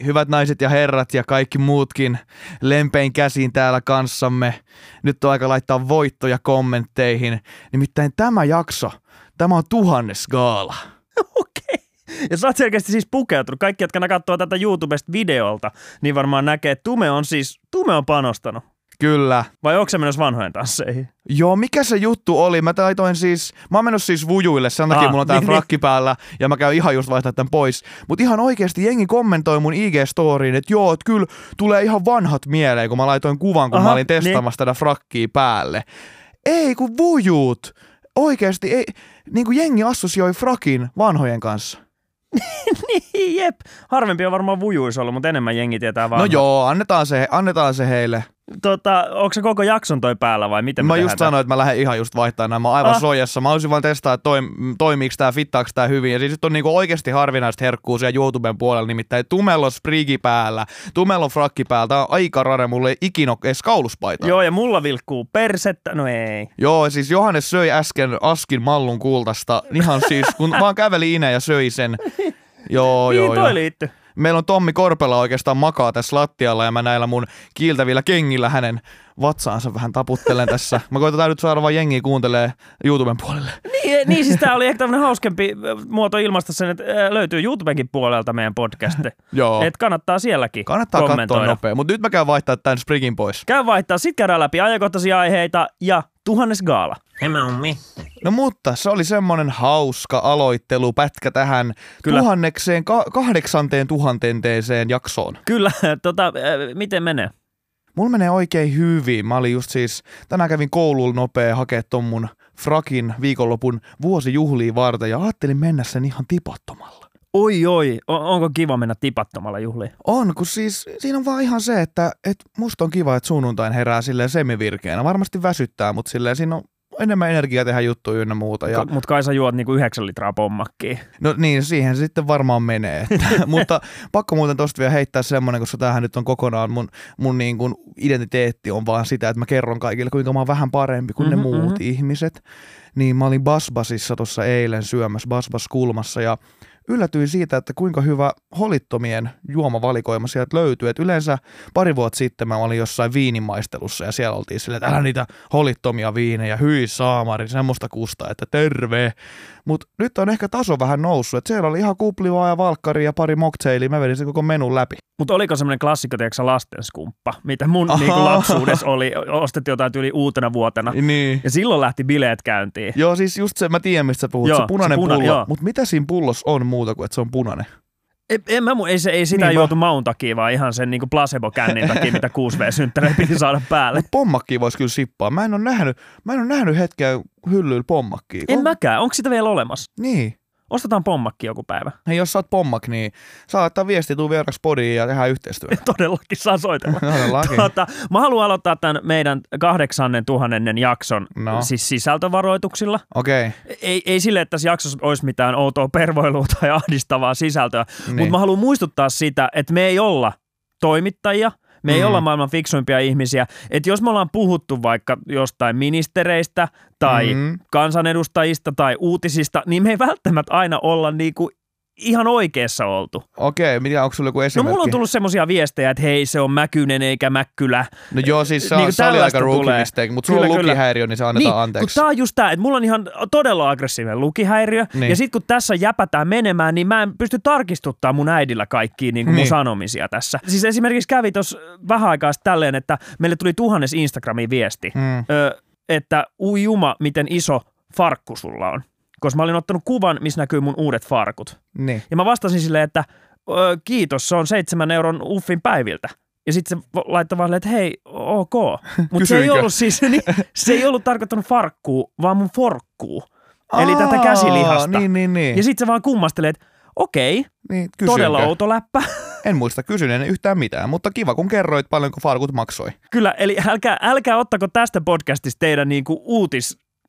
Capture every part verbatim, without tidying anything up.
hyvät naiset ja herrat ja kaikki muutkin lempein käsiin täällä kanssamme. Nyt on aika laittaa voittoja kommentteihin. Nimittäin tämä jakso, tämä on tuhannes gaala. Okei. Ja sä oot selkeästi siis pukeutunut. Kaikki, jotka katsoo tätä YouTubesta videolta, niin varmaan näkee, että Tume on siis, Tume on panostanut. Kyllä. Vai onko se menossa vanhojen tansseihin? Joo, mikä se juttu oli? Mä taitoin siis, mä oon mennyt siis vujuille, sen takia ah, mulla on tää niin, frakki päällä ja mä käyn ihan just vaihtaa tän pois. Mut ihan oikeesti jengi kommentoi mun I G-storiin, että joo, että kyllä tulee ihan vanhat mieleen, kun mä laitoin kuvan, kun Aha, mä olin testaamassa niin. tätä frakkia päälle. Ei kun vujut! Oikeesti, ei, niin kuin jengi assosioi frakin vanhojen kanssa. Niin, jep. Harvempi on varmaan vujuis ollut, mutta enemmän jengi tietää vanhat. No joo, annetaan se, annetaan se heille. Tota, onko se koko jakson toi päällä vai miten mä me just sanoin, että mä lähden ihan just vaihtamaan nämä. Mä oon aivan ah. sojassa. Mä haluaisin vaan testaa, että toi, toimiiko tää, fittaako tää hyvin. Ja siis nyt on niinku oikeasti harvinaista herkkuu siellä YouTuben puolella. Nimittäin Tumella on sprigi päällä, Tumella on frakki päällä. Tää on aika rare, mulla ei ikinä edes kauluspaitaa. Joo, ja mulla vilkkuu persettä. No ei. Joo, siis Johannes söi äsken askin mallun kultasta. Ihan siis, kun vaan käveli inä ja söi sen. Joo, niin joo, toi joo. liittyy. Meillä on Tommi Korpela oikeastaan makaa tässä lattialla ja mä näillä mun kiiltävillä kengillä hänen vatsaansa vähän taputtelen tässä. Mä koitan nyt saada vaan jengiä kuuntelee YouTuben puolelle. Niin, niin siis tää oli ehkä tämmönen hauskempi muoto ilmaista sen, että löytyy YouTubenkin puolelta meidän podcast. Joo. Että kannattaa sielläkin kannattaa kommentoida. Kannattaa katsoa nopea, mutta nyt mä käyn vaihtaa tän sprigin pois. Käy vaihtaa, sit käydään läpi ajankohtaisia aiheita ja tuhannes gaala. No mutta se oli semmonen hauska aloittelupätkä tähän Kyllä. tuhannekseen, ka- kahdeksanteen tuhantenteeseen jaksoon. Kyllä, tota, äh, miten menee? Mulla menee oikein hyvin. Mä olin just siis, tänään kävin koululla nopea hakea ton mun frakin viikonlopun vuosijuhliin varten ja ajattelin mennä sen ihan tipattomalla. Oi oi, on, onko kiva mennä tipattomalla juhliin? On, kun siis siinä on vaan ihan se, että et musta on kiva, että sunnuntain herää silleen semivirkeänä. Varmasti väsyttää, mutta silleen siinä on enemmän energiaa tehdä juttuja ynnä muuta. Ja... Mutta kai sä juot niinku yhdeksän litraa pommakkiin. No niin, siihen se sitten varmaan menee. Mutta pakko muuten tosta vielä heittää semmoinen, koska tämähän nyt on kokonaan mun, mun niin kuin identiteetti on vaan sitä, että mä kerron kaikille, kuinka mä oon vähän parempi kuin mm-hmm, ne muut mm-hmm. ihmiset. Niin mä olin Basbasissa tuossa eilen syömässä Basbas-kulmassa ja yllätyin siitä, että kuinka hyvä holittomien juomavalikoima sieltä löytyy. Et yleensä pari vuotta sitten mä olin jossain viinimaistelussa ja siellä oltiin silleen, että älä niitä holittomia viinejä, hyi saamari, semmoista kustaa, että terve. Mutta nyt on ehkä taso vähän noussut, että siellä oli ihan kuplivaa ja valkkari ja pari mocktailiä, mä vedin sen koko menun läpi. Mutta oliko semmoinen klassikko, tiedätkö lastenskumppa, mitä mun niinku lapsuudessa oli, ostettiin jotain yli uutena vuotena. Niin. Ja silloin lähti bileet käyntiin. Joo, siis just se, mä tiedän mistä sä puhut, joo, se punainen se puna, pullo. Mutta mitä siinä pullossa on muuta kuin, että se on punainen? Ei, en mä, ei, se, ei sitä niin juotu maun takia, vaan ihan sen niinku placebo-kännin takia, mitä kuusi V-synttäreitä piti saada päälle. Mutta pommakkia voisi kyllä sippaa. Mä en ole nähnyt, mä en ole nähnyt hetkeä hyllyllä pommakkia. En on... mäkään. Onko sitä vielä olemassa? Niin. Ostetaan pommakki joku päivä. Hei, jos sä oot pommak, niin saa laittaa viestiä, tuu vieraksi podiin ja tehdään yhteistyötä. Todellakin saa soitella. Todellakin. Tuota, mä haluan aloittaa tämän meidän kahdeksannen tuhannennen jakson no. siis sisältövaroituksilla. Okei. Okay. Ei, ei sille, että tässä jaksossa olisi mitään outoa pervoilua tai ahdistavaa sisältöä, niin. Mutta mä haluan muistuttaa sitä, että me ei olla toimittajia. Me ei mm. olla maailman fiksuimpia ihmisiä. Että jos me ollaan puhuttu vaikka jostain ministereistä tai mm. kansanedustajista tai uutisista, niin me ei välttämättä aina olla niinku ihan oikeassa oltu. Okei, mitä, onko sulla joku esimerkki? No mulla on tullut semmosia viestejä, että hei, se on Mäkynen eikä Mäkkylä. No joo, siis se, niin se oli aika rookie mistake, mutta sulla on lukihäiriö, niin se annetaan niin, anteeksi. Tää on just tää, että mulla on ihan todella aggressiivinen lukihäiriö, niin. Ja sit kun tässä jäpätään menemään, niin mä en pysty tarkistuttaa mun äidillä kaikkia niin kuin niin. mun sanomisia tässä. Siis esimerkiksi kävi tossa vähän aikaa tälleen, että meille tuli tuhannes Instagramiin viesti, mm. ö, että ui juma, miten iso farkku sulla on. Koska mä olin ottanut kuvan, missä näkyy mun uudet farkut. Niin. Ja mä vastasin silleen, että kiitos, se on seitsemän euron uffin päiviltä. Ja sitten se laittoi vaan, että hei, ok. Mutta se ei ollut siis, niin, se ei ollut tarkoittanut farkkuu, vaan mun forkkuu. Eli tätä käsilihasta. Niin, niin, niin. Ja sitten se vaan kummastelee, että okei, niin, todella outo läppä. En muista kysyneen yhtään mitään, mutta kiva kun kerroit paljonko farkut maksoi. Kyllä, eli älkää, älkää ottako tästä podcastista teidän niinku uutis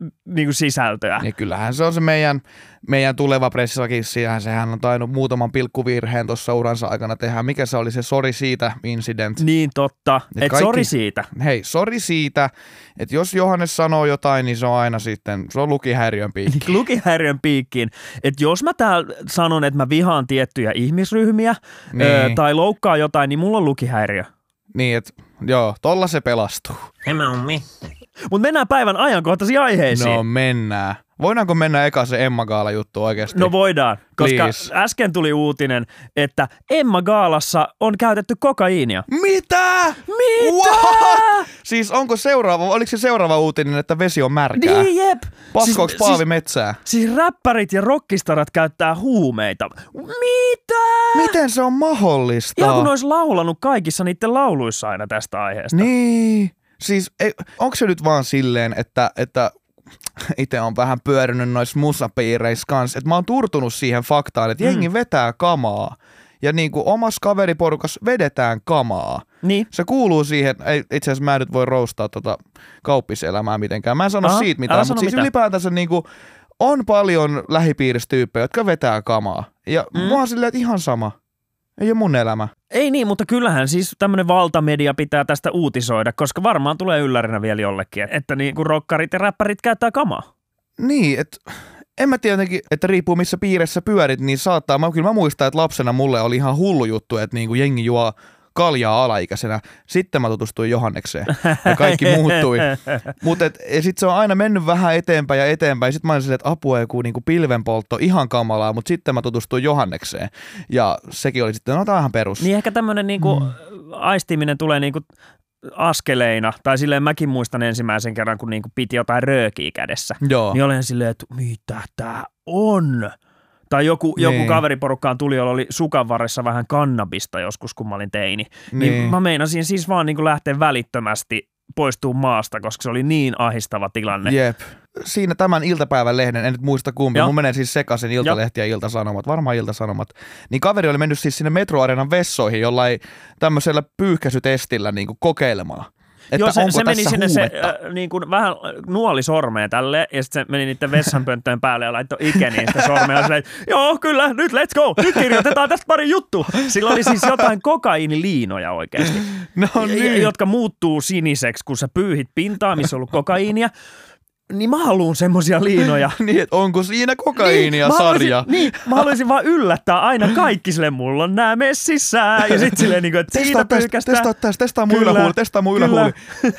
niin kuin sisältöä. Niin kyllähän se on se meidän, meidän tuleva pressakissi, sehän on tainnut muutaman pilkkuvirheen tuossa uransa aikana tehdä. Mikä se oli se sori siitä incident? Niin totta, että kaikki, sori siitä. Hei, sori siitä, että jos Johannes sanoo jotain, niin se on aina sitten, se on lukihäiriön piikki. Lukihäiriön piikkiin, että jos mä täällä sanon, että mä vihaan tiettyjä ihmisryhmiä niin. ö, tai loukkaan jotain, niin mulla on lukihäiriö. Niin, että joo, tolla se pelastuu. Tämä on me. Mutta mennään päivän ajankohtaisiin aiheisiin. No mennään. Voidaanko mennä eka se Emma Gaala juttu oikeasti? No voidaan, koska Please. äsken tuli uutinen, että Emma Gaalassa on käytetty kokaiinia. Mitä? Mitä? What? Siis onko seuraava, oliko se seuraava uutinen, että vesi on märkää? Niin jep. Paskoks siis, Paavi siis, metsää? Siis räppärit ja rockistarat käyttää huumeita. Mitä? Miten se on mahdollista? Ihan kun olisi laulanut kaikissa niiden lauluissa aina tästä aiheesta. Niin. Siis ei, onko se nyt vaan silleen, että, että itse on vähän pyörinyt noissa musapiireissä kanssa, että mä oon turtunut siihen faktaan, että jengi mm. vetää kamaa ja niin kuin omassa kaveriporukassa vedetään kamaa. Niin. Se kuuluu siihen, itse asiassa mä en nyt voi roustaa tota kauppiselämää mitenkään. Mä en sano Aha, siitä mitään, mutta siis mitään. Ylipäätänsä niin kuin on paljon lähipiirissä tyyppejä, jotka vetää kamaa. Ja mm. mä oon silleen, että ihan sama. Ei ole mun elämä. Ei niin, mutta kyllähän siis tämmöinen valtamedia pitää tästä uutisoida, koska varmaan tulee yllärinä vielä jollekin, että niin kuin rokkarit ja räppärit käyttää kamaa. Niin, että en mä tietenkin, että riippuu missä piirissä pyörit, niin saattaa. Mä, kyllä mä muistan, että lapsena mulle oli ihan hullu juttu, että niin kuin jengi juo kaljaa alaikäisenä. Sitten mä tutustuin Johannekseen ja kaikki muuttui. Mutta sitten se on aina mennyt vähän eteenpäin ja eteenpäin. Sitten mä olin silleen, että apua joku niinku pilvenpoltto ihan kamalaa, mutta sitten mä tutustuin Johannekseen. Ja sekin oli sitten, no tää on ihan perus. Niin ehkä tämmöinen niinku mm. aistiminen tulee niinku askeleina, tai silleen mäkin muistan ensimmäisen kerran, kun niinku piti jotain röökiä kädessä. Joo. Niin olen silleen, että mitä tää on? Tai joku, niin. joku kaveriporukkaan tuli, jolla oli sukan varressa vähän kannabista joskus, kun mä olin teini. Niin, niin mä meinasin siis vaan niin kuin lähteä välittömästi poistua maasta, koska se oli niin ahistava tilanne. Jep. Siinä tämän iltapäivän lehden, en nyt muista kumpi, Joo. mun menee siis sekaisin Iltalehti ja Ilta-Sanomat, varmaan Ilta-Sanomat, niin kaveri oli mennyt siis sinne Metroareenan vessoihin jollain tämmöisellä pyyhkäisytestillä niin kuin kokeilemaan. Että Joo, se, se meni sinne huumetta? se äh, niin kuin vähän nuoli sormeen tälleen, ja sitten se meni niiden vessanpönttöön päälle ja laittoi ikeniin sitä sormea. Ja silleen, joo, kyllä, nyt let's go, nyt kirjoitetaan tästä pari juttua. Sillä oli siis jotain kokaiiniliinoja oikeasti, no niin. jotka muuttuu siniseksi, kun sä pyyhit pintaa, missä on ollut kokaiinia. Niin mä haluun semmosia liinoja. Niin, että onko siinä kokaiinia niin, sarja? Niin, mä haluaisin vaan yllättää aina kaikki silleen, mulla on nää messissään. Ja sit silleen, niin kuin, että siitä pyykästään. Testaa tästä, testaa mun ylähuuli, testaa mun ylähuuli.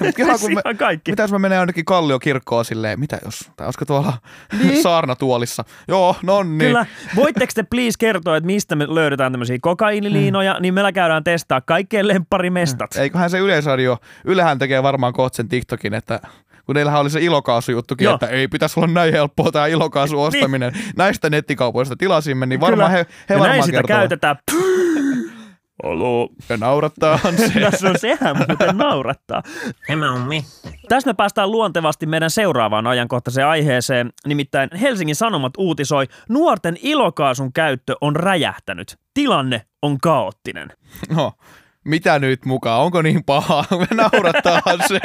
Me, kaikki. Mitä jos mä menen jonnekin Kalliokirkkoon silleen, mitä jos, tai olisiko tuolla niin. saarnatuolissa? Joo, nonni. Kyllä. Voitteko te please kertoa, että mistä me löydetään tämmöisiä kokainiliinoja, niin meillä käydään testaa kaikkien lempparimestat. Eiköhän se Yleisradio, Ylehän tekee varmaan kohta sen TikTokin, että kun neillähän oli se ilokaasujuttukin, Joo. että ei pitäisi olla näin helppoa tämä ilokaasun ostaminen. niin. Näistä nettikaupoista tilasimme, niin varmaan he, he varmaan näin sitä kertovat. Käytetään. Alo, se naurattaa se. No sehän muuten naurattaa. Tämä on me. Tässä me päästään luontevasti meidän seuraavaan ajankohtaiseen aiheeseen. Nimittäin Helsingin Sanomat uutisoi, nuorten ilokaasun käyttö on räjähtänyt. Tilanne on kaoottinen. No. Mitä nyt mukaan? Onko niin paha? Me naurattaahan se.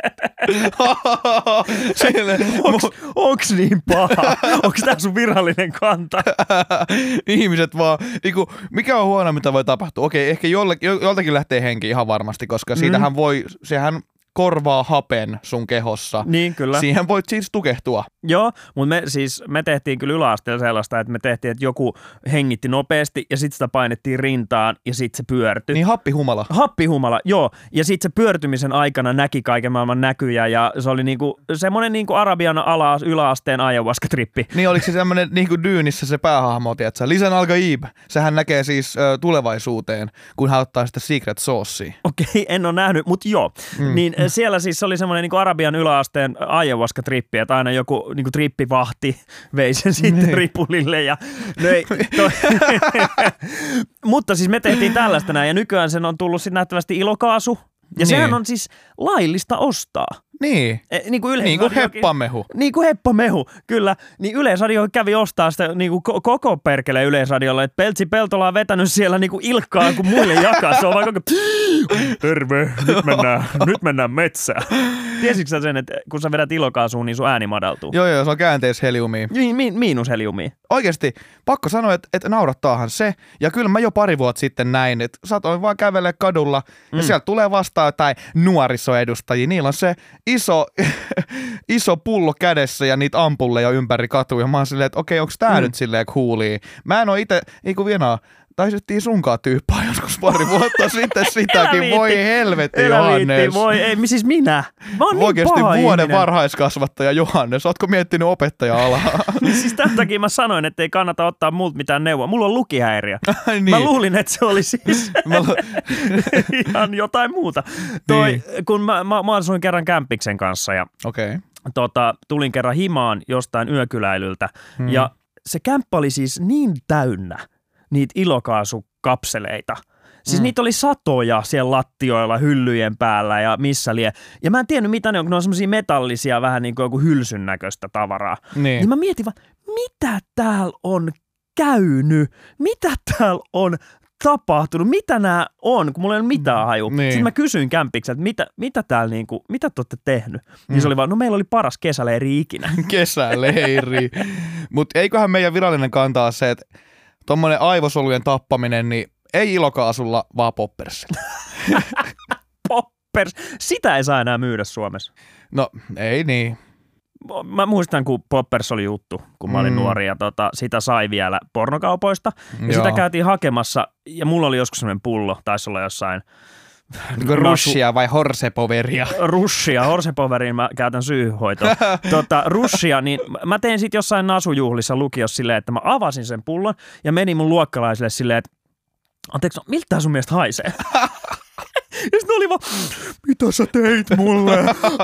onks, onks niin paha? Onks tää sun virallinen kanta? Ihmiset vaan, niinku, mikä on huono, mitä voi tapahtua? Okei, ehkä jollekin, joltakin lähtee henki ihan varmasti, koska mm. siitähän voi, sehän korvaa hapen sun kehossa. Niin, kyllä. Siihen voit siis tukehtua. Joo, mutta me siis, me tehtiin kyllä yläasteella sellaista, että me tehtiin, että joku hengitti nopeasti ja sitten sitä painettiin rintaan ja sitten se pyörtyi. Niin happihumala. Happihumala, joo. Ja sitten se pyörtymisen aikana näki kaiken maailman näkyjä ja se oli niinku semmoinen niinku Arabian ala, yläasteen ayahuasca-trippi. Niin oliko se semmoinen niinku Dyynissä se päähahmo, tiiätsä? Lisan Al-Gaib. Sehän näkee siis ö, tulevaisuuteen, kun hän ottaa sitä secret saucea. Okei, en ole nähnyt, mutta joo. Mm. Niin siellä siis oli semmoinen niinku Arabian yläasteen ayahuasca-trippi, että aina joku niinku trippivahti vei sen sitten niin. ripulille. Ja, no ei, to, mutta siis me tehtiin tällaista näin ja nykyään sen on tullut sitten nähtävästi ilokaasu. Ja niin. sehän on siis laillista ostaa. Niin. E, niin kuin Niin kuin heppamehu. Niin kuin heppamehu, kyllä. Niin Yleisradio kävi ostaa sitä niin kuin koko perkeleen Yleisradiolla, että Peltsi Peltola on vetänyt siellä niin kuin ilkkaa, kun muille jakaa. Se on vaan koko terve, nyt mennään, nyt mennään metsään. Tiesitkö sä sen, että kun sä vedät ilokaasuun, niin sun ääni madaltuu? Joo, joo, se on käänteisheliumia. Mi- mi- miinusheliumia. Oikeesti, pakko sanoa, että, että naurattaahan se. Ja kyllä mä jo pari vuotta sitten näin, että saatoin vaan kävellä kadulla ja mm. sieltä tulee vastaan jotain nuorisoedustajia. Niillä on se iso, iso pullo kädessä ja niitä ampulleja ympäri katuja. Mä oon silleen, että okei, onks tää mm. nyt silleen coolia? Mä en oo ite, ei kun vienaa. Taisettiin sunkaan tyyppää joskus pari vuotta sitten sitäkin. Voi helvetti, Johannes. Voi, ei, siis minä. Mä oon oikeasti niin paha vuoden ihminen. Varhaiskasvattaja Johannes. Ootko miettinyt opettaja-alaa? Siis tämän takia mä sanoin, että ei kannata ottaa multa mitään neuvoa. Mulla on lukihäiriö. Niin. Mä luulin, että se oli siis lu- ihan jotain muuta. Toi, Niin. kun mä, mä, mä asuin kerran kämppiksen kanssa ja Okei. Okay. tota, tulin kerran himaan jostain yökyläilyltä hmm. ja se kämppä oli siis niin täynnä niitä ilokaasukapseleita. Siis mm. niitä oli satoja siellä lattioilla, hyllyjen päällä ja missä lie. Ja mä en tiennyt mitä ne on, kun ne on semmosia metallisia, vähän niin kuin joku hylsyn näköistä tavaraa. Niin. Niin mä mietin vaan, mitä täällä on käynyt? Mitä täällä on tapahtunut? Mitä nämä on, kun mulla ei ole mitään haju. Niin. Sitten mä kysyin kämpikseltä, että mitä, mitä täällä niinku, mitä te olette tehnyt? Mm. Niin se oli vaan, no meillä oli paras kesäleiri ikinä. Kesäleiri. Mutta eiköhän meidän virallinen kantaa se, että tommonen aivosolujen tappaminen, niin ei ilokaasulla, vaan poppersilla. Poppers. Sitä ei saa enää myydä Suomessa. No, ei niin. Mä muistan, kun Poppers oli juttu, kun mä olin mm. nuori, ja tota, sitä sai vielä pornokaupoista. Ja Joo. sitä käytiin hakemassa, ja mulla oli joskus sellainen pullo, taisi olla jossain... Niin Russia vai Horsepoveria? Russia, Horsepoveriin mä käytän syyhoitoa. Tota, Russia, niin mä tein sitten jossain nasujuhlissa lukiossa silleen, että mä avasin sen pullon, ja menin mun luokkalaisille silleen, että anteeksi, no, miltä sun mielestä haisee? Ja sitten oli vaan, mitä sä teit mulle?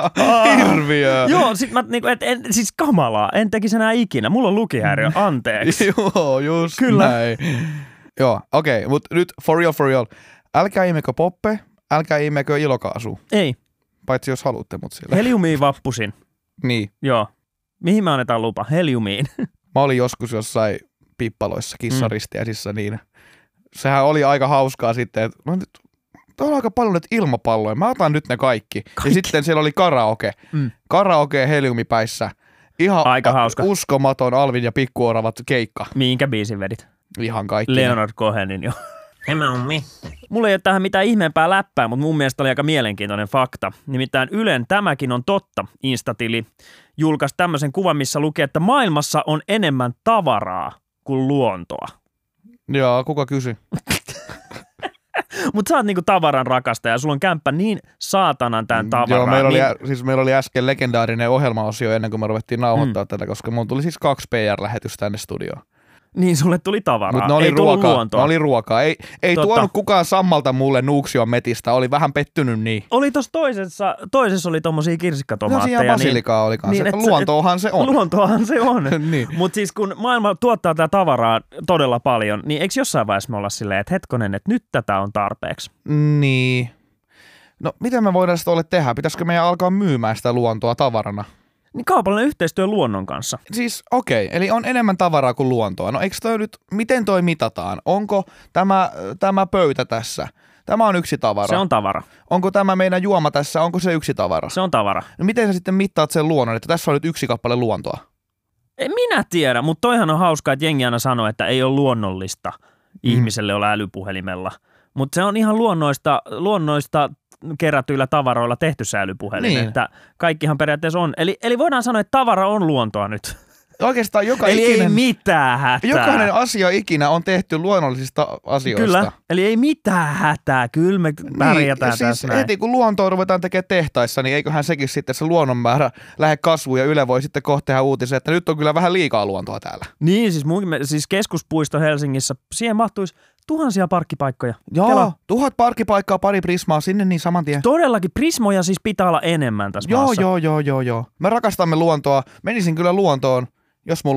Hirviö. Joo, sit mä niinku, et, en, siis kamalaa, en tekisi enää ikinä. Mulla on lukihäiriö, anteeksi. Joo, just Kyllä. näin. Joo, okei, okay, mutta nyt for real, for real. Älkää imekö poppe, älkää imekö ilokaasu. Ei. Paitsi jos haluatte mut sille. Heliumiin vappusin. Niin. Joo. Mihin me annetaan lupa? Heliumiin. Mä olin joskus jossain pippaloissa, kissaristiäisissä, mm. niin sehän oli aika hauskaa sitten, että no nyt on aika paljon nyt ilmapalloja, mä otan nyt ne kaikki. kaikki. Ja sitten siellä oli karaoke. Mm. Karaoke heliumipäissä. Ihan aika hauska. Uskomaton Alvin ja Pikkuoravat keikka. Minkä biisin vedit? Ihan kaikki. Leonard Cohenin jo. Tämä on me. Mulla ei ole tähän mitään ihmeempää läppää, mutta mun mielestä oli aika mielenkiintoinen fakta. Nimittäin Ylen Tämäkin on totta -instatili julkaisi tämmöisen kuvan, missä lukee, että maailmassa on enemmän tavaraa kuin luontoa. Joo, kuka kysyi? Mutta sä oot niinku tavaran rakastaja ja sulla on kämppä niin saatanan tämän tavaraa. Joo, meillä, niin... oli, ä, siis meillä oli äsken legendaarinen ohjelmaosio ennen kuin me ruvettiin nauhoittaa mm. tätä, koska mulla tuli siis kaksi P R-lähetystä tänne studioon. Niin, sulle tuli tavaraa. Mutta ne oli ei ruokaa. luontoa. Ne oli ruokaa. Ei, ei tuonut kukaan sammalta mulle Nuuksion metistä. Oli vähän pettynyt niin. Oli tuossa toisessa, toisessa oli tommosia kirsikkatomaatteja. No siinä basilikaa niin, oli kanssa. Niin, luontoahan se on. Luontoahan se on. niin. Mutta siis kun maailma tuottaa tätä tavaraa todella paljon, niin eikö jossain vaiheessa me olla silleen, että hetkonen, että nyt tätä on tarpeeksi? Niin. No miten me voidaan sitä ole tehdä? Pitäisikö meidän alkaa myymään sitä luontoa tavarana? Niin kaupallinen yhteistyö luonnon kanssa. Siis okei, okay, eli on enemmän tavaraa kuin luontoa. No eikö toi nyt, miten toi mitataan? Onko tämä, tämä pöytä tässä? Tämä on yksi tavara. Se on tavara. Onko tämä meidän juoma tässä? Onko se yksi tavara? Se on tavara. No miten sä sitten mittaat sen luonnon, että tässä on nyt yksi kappale luontoa? En minä tiedä, mutta toihan on hauskaa, että jengi aina sanoo, että ei ole luonnollista mm. ihmiselle olla älypuhelimella. Mutta se on ihan luonnoista, luonnoista kerätyillä tavaroilla tehty se älypuhelin, niin. Että kaikkihan periaatteessa on. Eli, eli voidaan sanoa, että tavara on luontoa nyt. Oikeastaan joka eli ikinen, ei mitään hätää. Jokainen asia ikinä on tehty luonnollisista asioista. Kyllä, eli ei mitään hätää. Kyllä me pärjätään niin, tässä siis näin. heti kun luontoa ruvetaan tekemään tehtaissa, niin eiköhän sekin sitten se luonnonmäärä lähde kasvuun ja Yle voi sitten kohta tehdä uutisen, että nyt on kyllä vähän liikaa luontoa täällä. Niin, siis, mun, siis keskuspuisto Helsingissä, siihen mahtuisi tuhansia parkkipaikkoja. Joo, Kela. tuhat parkkipaikkaa, pari Prismaa sinne niin saman tien. Todellakin, Prismoja siis pitää olla enemmän tässä joo, maassa. Joo, joo, joo, joo. Me rakastamme luontoa. Menisin kyllä luontoon, jos mulla olisi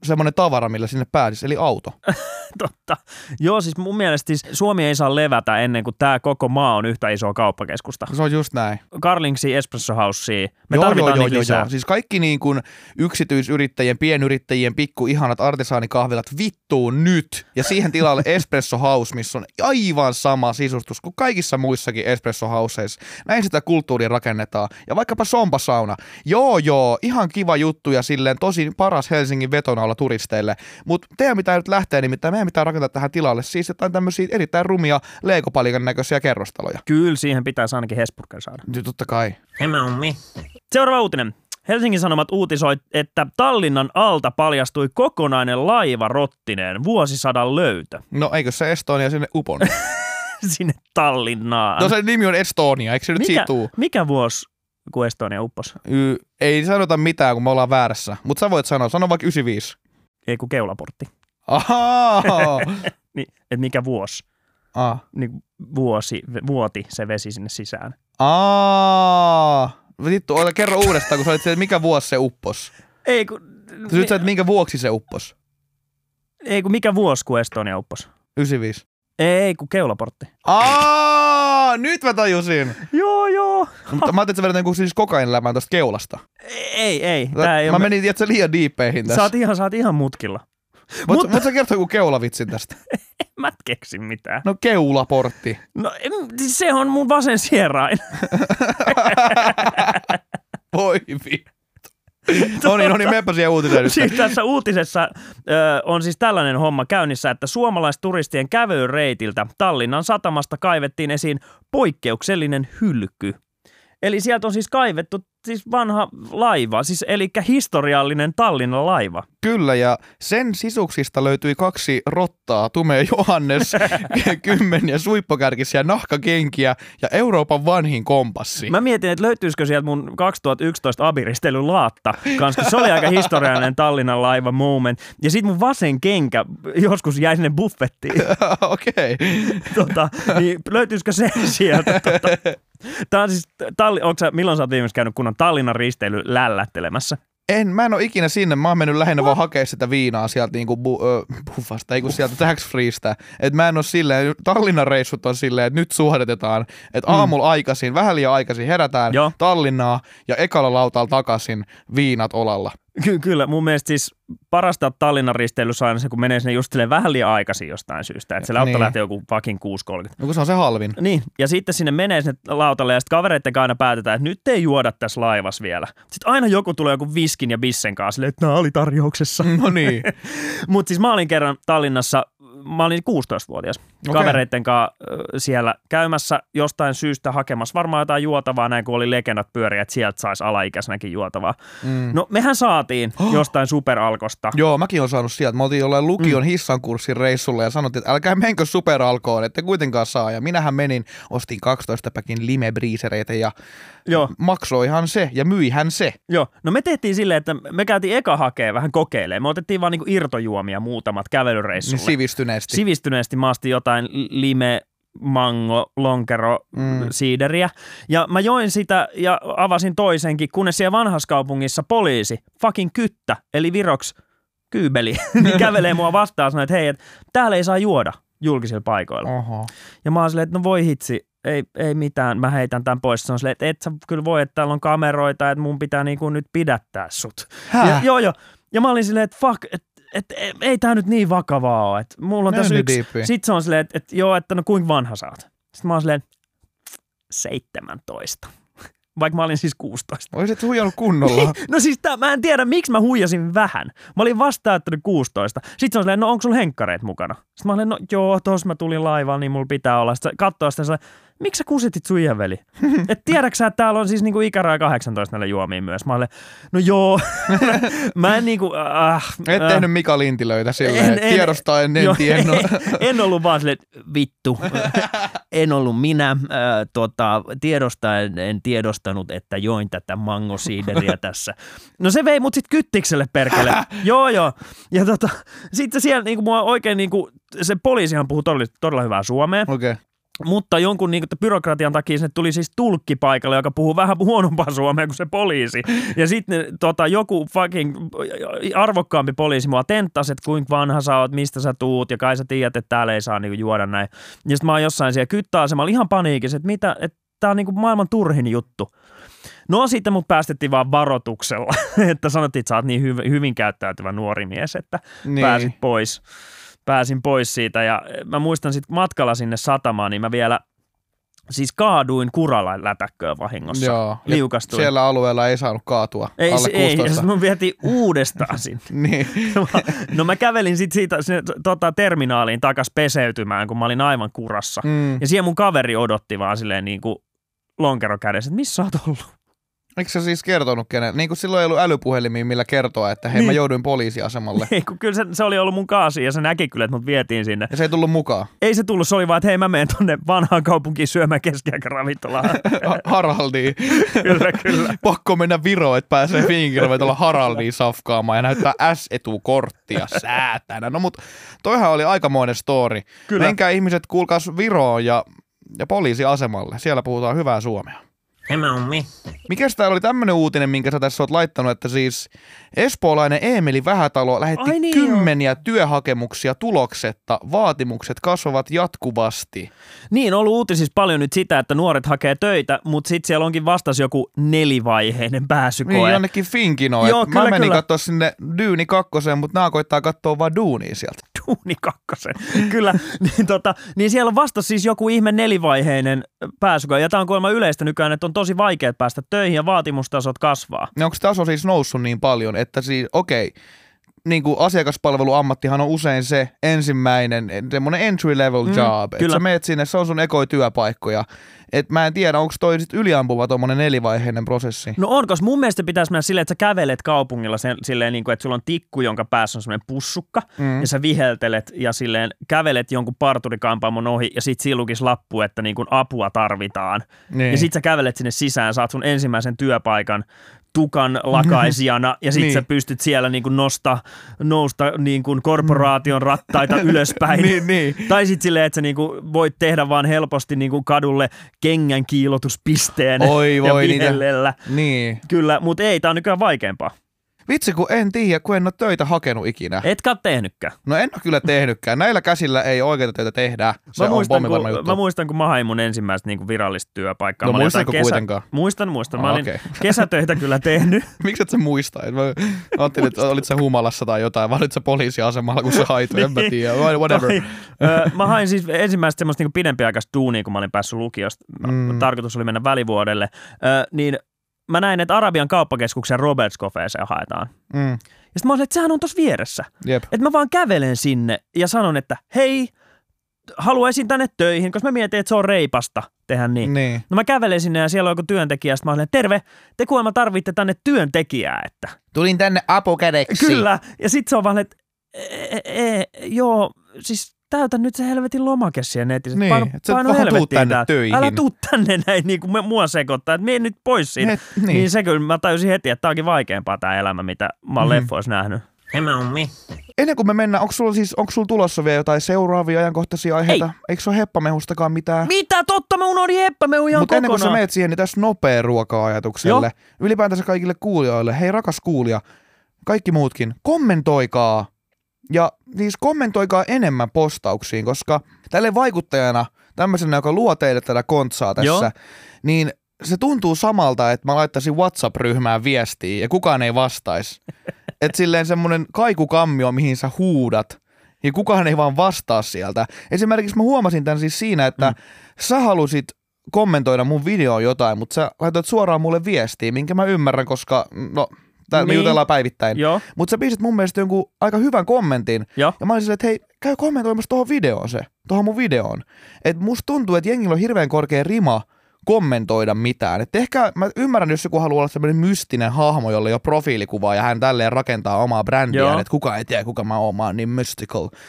semmoinen tavara, millä sinne pääsisi, eli auto. Totta. Joo, siis mun mielestä siis Suomi ei saa levätä ennen kuin tämä koko maa on yhtä isoa kauppakeskusta. Se on just näin. Carlingsia, Espresso Housea. Me joo, tarvitaan joo, niitä joo, lisää. joo. Siis kaikki niin kuin yksityisyrittäjien, pienyrittäjien, pikku ihanat artesaanikahvilat vittuun nyt. Ja siihen tilalle Espresso House, missä on aivan sama sisustus kuin kaikissa muissakin Espresso Houseissa. Näin sitä kulttuuria rakennetaan. Ja vaikkapa Sompa-sauna. Joo, joo, ihan kiva juttu ja silleen tosi paras Helsingin vetonaula turisteille. Mutta teidän pitää nyt lähteä, nimittäin meidän pitää rakentaa tähän tilalle siis jotain tämmöisiä erittäin rumia leikopalikan näköisiä kerrostaloja. Kyllä, siihen pitäisi ainakin Hesburger saada. Nyt totta kai. Tämä on me. Seuraava uutinen. Helsingin Sanomat uutisoi, että Tallinnan alta paljastui kokonainen laiva rottineen, vuosisadan löytö. No eikö se Estonia sinne upon? Sinne Tallinnaan. No se nimi on Estonia, eikö se nyt mikä, siitä tuu? Mikä vuosi, kun Estonia upposi? Y- ei sanota mitään, kun me ollaan väärässä. Mutta sä voit sanoa, sano vaikka yhdeksänkymmentäviisi. Ei kun keulaportti. Ahaa! Niin, että mikä vuosi? Ah. Niin vuosi, vuoti se vesi sinne sisään. Aa! Vittu, ota kerro uudestaan, kun sä olit siellä, että mikä vuosi se uppos. Ei kun... Sä nyt sä, että minkä vuoksi se uppos. Ei kun mikä vuosi, kun Estonia upposi? yhdeksänkymmentäviisi. Ei kun keulaportti. Aa! Nyt mä tajusin! Joo, joo. Mutta mä ajattelin, että sä vedät joku siis kokainilämään tosta keulasta. Ei, ei. Tää ei mä ole... menin, tiedätkö, liian diippeihin tässä. Sä oot ihan, sä oot ihan mutkilla. Voit, Mutta... voit sä kertoa joku keulavitsin tästä? En mä et keksi mitään. No keulaportti. No se on mun vasen sierain. Voi vittu. No niin, no niin, meppä siihen uutiseen nyt. Siis tässä uutisessa ö, on siis tällainen homma käynnissä, että suomalaisturistien kävelyreitiltä Tallinnan satamasta kaivettiin esiin poikkeuksellinen hylky. Eli sieltä on siis kaivettu siis vanha laiva, siis eli historiallinen Tallinnan laiva. Kyllä, ja sen sisuksista löytyi kaksi rottaa, Tumea Johannes, kymmeniä suippokärkisiä nahkakenkiä ja Euroopan vanhin kompassi. Mä mietin, että löytyisikö sieltä mun kaksituhattayksitoista abiristely laatta kanssa. Se oli aika historiallinen Tallinnan laiva moment. Ja sit mun vasen kenkä joskus jäi sinne buffettiin. Okei. Okay. Tota, niin löytyisikö se sieltä? Tota. Tää on siis, talli, sä, milloin sä oot viimeksi käynyt kunnon Tallinnan risteily lällättelemässä? En, mä en ole ikinä sinne. Mä oon mennyt lähinnä What? vaan hakea sitä viinaa sieltä niinku bu, ö, buffasta, ei kun sieltä tax freestä. Et mä en ole silleen, Tallinnan reissut on silleen, että nyt suhdetetaan, että mm. aamulla aikaisin, vähän liian aikaisin herätään Joo. Tallinnaa ja ekalla lautalla takaisin viinat olalla. Ky- kyllä, mun mielestä siis parasta Tallinnan risteilyssä aina se, kun menee sinne just vähän liian aikaisin jostain syystä. Että se lautta niin. lähtee joku fucking kuusi kolmekymmentä. No kun se on se halvin. Niin, ja sitten sinne menee sinne lautalle ja sitten kavereitten kanssa aina päätetään, että nyt ei juoda tässä laivassa vielä. Sitten aina joku tulee joku viskin ja bissen kanssa silleen, että nämä oli tarjouksessa. No niin. Mutta siis mä olin kerran Tallinnassa, mä olin kuusitoistavuotias okay. kavereitten kanssa siellä käymässä jostain syystä hakemassa varmaan jotain juotavaa, näin kun oli legendat pyöriä, että sieltä saisi alaikäisenäkin juotavaa. Mm. No mehän saatiin oh. jostain superalkosta. Joo, mäkin olen saanut sieltä. Me oltiin jollain lukion mm. hissankurssin reissulla ja sanottiin, että älkää menkö superalkoon, ette kuitenkaan saa. Ja minähän menin, ostin kaksitoista päkin limebriisereitä ja Joo. maksoihan se ja myihän se. Joo, no me tehtiin silleen, että me käytiin eka hakee vähän kokeilemaan. Me otettiin vaan niinku irtojuomia muutamat kävelyreissulle. Sivistyneesti. Sivistyneesti mä astin jotain lime, mango, lonkero, mm. siideriä. Ja mä join sitä ja avasin toisenkin, kunnes siellä vanhassa kaupungissa poliisi, fucking kyttä, eli viroks kyybeli, niin kävelee mua vastaan ja sanoo, että hei, että täällä ei saa juoda julkisilla paikoilla. Oho. Ja mä oon silleen, että no voi hitsi, ei, ei mitään, mä heitän tämän pois. Se on silleen, että et sä kyllä voi, että täällä on kameroita, että mun pitää niinku nyt pidättää sut. Ja, joo, joo. Ja mä olin silleen, että fuck, että et, et, ei tää nyt niin vakavaa ole. Et mulla on tässä yksi. Diippi. Sitten se on silleen, että et, joo, että no kuinka vanha sä oot? Sitten mä oon silleen, seitsemäntoista. Vaikka mä olin siis kuusitoista. Oisit huijannut kunnolla. No siis tää, mä en tiedä, miksi mä huijasin vähän. Mä olin vastaanottanut kuusitoista. Sitten se on silleen, no onko sulla henkkareet mukana? Sitten mä olin, no joo, tos mä tulin laivaan, niin mulla pitää olla. Sitten kattoo sitä silleen, miksi sä kusitit sun iän veli? Et tiedätkö sä, että täällä on siis niinku ikäraja kahdeksantoista näille juomiin myös? Mä olin, no joo. Mä en niinku, äh, Et äh, tehnyt Mika Lintilöitä silleen, en, en, tiedostaen en tiennyt. En ollut vaan silleen, vittu. En ollut minä, äh, tota, tiedostaen en tiedostanut, että join tätä mangosiideriä tässä. No se vei mut sit kyttikselle perkele. Joo joo. Ja tota, sitten siellä niinku mua oikein niinku, se poliisihan puhuu todella, todella hyvää suomea. Okei. Okay. Mutta jonkun niin kuin, byrokratian takia sinne tuli siis tulkki paikalle, joka puhuu vähän huonompaa suomea kuin se poliisi. Ja sitten tota, joku fucking arvokkaampi poliisi mua tenttasi, että kuinka vanha sä oot, mistä sä tuut, ja kai sä tiedät, että täällä ei saa niin kuin, juoda näin. Ja sitten mä oon jossain siellä kyttäasemalla ihan paniikissa, että mitä, että tää on niin kuin, maailman turhin juttu. No sitten mut päästettiin vaan varoituksella, että sanottiin, että sä oot niin hyvin, hyvin käyttäytyvä nuori mies, että niin. pääsit pois. Pääsin pois siitä ja mä muistan sitten matkalla sinne satamaan, niin mä vielä siis kaaduin Kuralan lätäkköön vahingossa. Joo. Liukastuin. Siellä alueella ei saanut kaatua ei, alle kuusitoista. Ei, mun vietiin uudestaan sinne. niin. No mä kävelin sitten siitä sinne, tota, terminaaliin takas peseytymään, kun mä olin aivan kurassa. Mm. Ja siellä mun kaveri odotti vaan silleen niin kuin lonkero kädessä, että missä sä oot ollut? Eikö sä siis kertonut kenen? Niin kuin silloin ei ollut älypuhelimia, millä kertoa, että hei niin. mä jouduin poliisiasemalle. Ei, kun kyllä se, se oli ollut mun kaasi ja se näki kyllä, että mut vietiin sinne. Ja se ei tullut mukaan? Ei se tullut, se oli vaan, että hei mä menen tonne vanhaan kaupunkiin syömään keskiaikaravintolaan. Haraldiin. Kyllä, kyllä. Pakko mennä Viroon, että pääsee Finkiravitolla Haraldiin safkaamaan ja näyttää S-etukorttia säätänä. No mut toihan oli aikamoinen story. Kyllä. Menkää ihmiset kuulkaas Viroon ja, ja poliisiasemalle. Siellä puhutaan hyvää suomea. Tämä on me. Mikäs täällä oli tämmönen uutinen, minkä sä tässä oot laittanut, että siis espoolainen Eemeli Vähätalo lähetti Ai niin kymmeniä jo. työhakemuksia tuloksetta, vaatimukset kasvavat jatkuvasti. Niin, on ollut uutisissa paljon nyt sitä, että nuoret hakee töitä, mutta sitten siellä onkin vastas joku nelivaiheinen pääsykoe. Niin, jonnekin Finkinoon. Joo, kyllä, mä menin kyllä. katsoa sinne Dyyni kakkoseen, mutta nää koittaa katsoa vaan Duunia sieltä. Duuni kakkosen, kyllä. niin, tota, niin siellä on vastas siis joku ihme nelivaiheinen pääsykoe, ja tämä on kuulemma yleistä nykyään, että on tosi vaikea päästä töihin ja vaatimustasot kasvaa. No onko taso siis noussut niin paljon, että siis okei, niin kuin asiakaspalveluammattihan on usein se ensimmäinen, semmoinen entry level job, mm, että sä meet sinne, se on sun ekoi työpaikkoja. Et mä en tiedä, onko toi sit yliampuva tommonen nelivaiheinen prosessi. No on, koska mun mielestä pitäisi mennä silleen, että sä kävelet kaupungilla sen, silleen, niin kuin, että sulla on tikku, jonka päässä on semmoinen pussukka, mm. ja sä viheltelet ja silleen kävelet jonkun parturikampaamon ohi, ja sit siinä lukisi lappu, että niin kuin apua tarvitaan. Niin. Ja sit sä kävelet sinne sisään, saat sun ensimmäisen työpaikan tukan lakaisijana, ja sit niin. sä pystyt siellä niin kuin nosta, nousta niin kuin korporaation rattaita ylöspäin. niin, niin. Tai sit silleen, että sä niin kuin voit tehdä vaan helposti niin kuin kadulle kengän kiilotuspisteen Oi, voi, ja vihellellä. Niin. Kyllä, mutta ei, tää on nykyään vaikeampaa. Vitsi, kun en tiedä, kun en ole töitä hakenut ikinä. Etkä ole tehnytkään. No en ole kyllä tehnytkään. Näillä käsillä ei oikeita töitä tehdä. Se mä on muistan, pommivarma juttu. Mä muistan, kun mä hain mun ensimmäistä niin kuin virallista työpaikkaa. No muistanko kesä... kuitenkaan? Muistan, muistan. Mä oh, olin okay. kesätöitä kyllä tehnyt. Miksi et sä muista? Mä ajattelin, että olit sä humalassa tai jotain, vai olit sä poliisiasemalla, kun sä hait, en mä tiedä. Whatever. Mä hain siis ensimmäistä semmoista niin kuin pidempiaikaista duunia, kun mä olin päässyt lukiosta. Mm. Tarkoitus oli mennä välivuodelle. Niin mä näin, että Arabian kauppakeskuksen Roberts Cafeeseen haetaan. Mm. Ja sitten mä olin, että sehän on tossa vieressä. Jep. Että mä vaan kävelen sinne ja sanon, että hei, haluaisin tänne töihin, koska mä mietin, että se on reipasta tehdä niin. niin. No mä kävelen sinne ja siellä on joku työntekijä, sitten mä olin, terve, te kuulemma tarvitte tänne työntekijää, että. Tulin tänne apukädeksi. Kyllä, ja sitten se on vaan, että e, e, e, joo, siis täytä nyt se helvetin lomake siellä netissä. Niin, paino, että paino vähän tuu tänne tää. töihin. Älä tuu tänne näin, niin kuin mua sekoittaa, että mene nyt pois siitä. Et, niin. niin se kyllä, mä tajusin heti, että tää onkin vaikeampaa tää elämä, mitä mä oon mm. leffoissa nähnyt. Tämä on me. Ennen kuin me mennään, onko sulla, siis, onko sulla tulossa vielä jotain seuraavia ajankohtaisia aiheita? Ei. Eikö se ole heppamehustakaan mitään? Mitä? Totta, mä unohdin heppamehu ihan Mutta kokonaan. ennen kuin sä meet siihen, niin tässä nopea ruoka-ajatukselle. Jo. Ylipäätänsä kaikille kuulijoille. Hei rakas kuulija, kaikki muutkin, kommentoikaa. Ja siis kommentoikaa enemmän postauksiin, koska tälle vaikuttajana, tämmöisenä, joka luo teille tätä kontsaa tässä, Joo. niin se tuntuu samalta, että mä laittaisin WhatsApp-ryhmään viestiä ja kukaan ei vastaisi. Että silleen semmoinen kaikukammio, mihin sä huudat ja kukaan ei vaan vastaa sieltä. Esimerkiksi mä huomasin tämän siis siinä, että mm. sä halusit kommentoida mun videoon jotain, mutta sä laitoit suoraan mulle viestiä, minkä mä ymmärrän, koska no... Täällä niin. me jutellaan päivittäin. Mutta sä pisit mun mielestä jonkun aika hyvän kommentin. Jo. Ja mä olisin silleen, että hei, käy kommentoimassa tohon videoon se. Tohon mun videoon. Että musta tuntuu, että jengillä on hirveän korkea rima kommentoida mitään. Että ehkä mä ymmärrän, jos joku haluaa olla sellainen mystinen hahmo, jolle ei ole profiilikuvaa ja hän tälleen rakentaa omaa brändiään, että kukaan ei tiedä, kuka mä oon, mä oon niin mystical.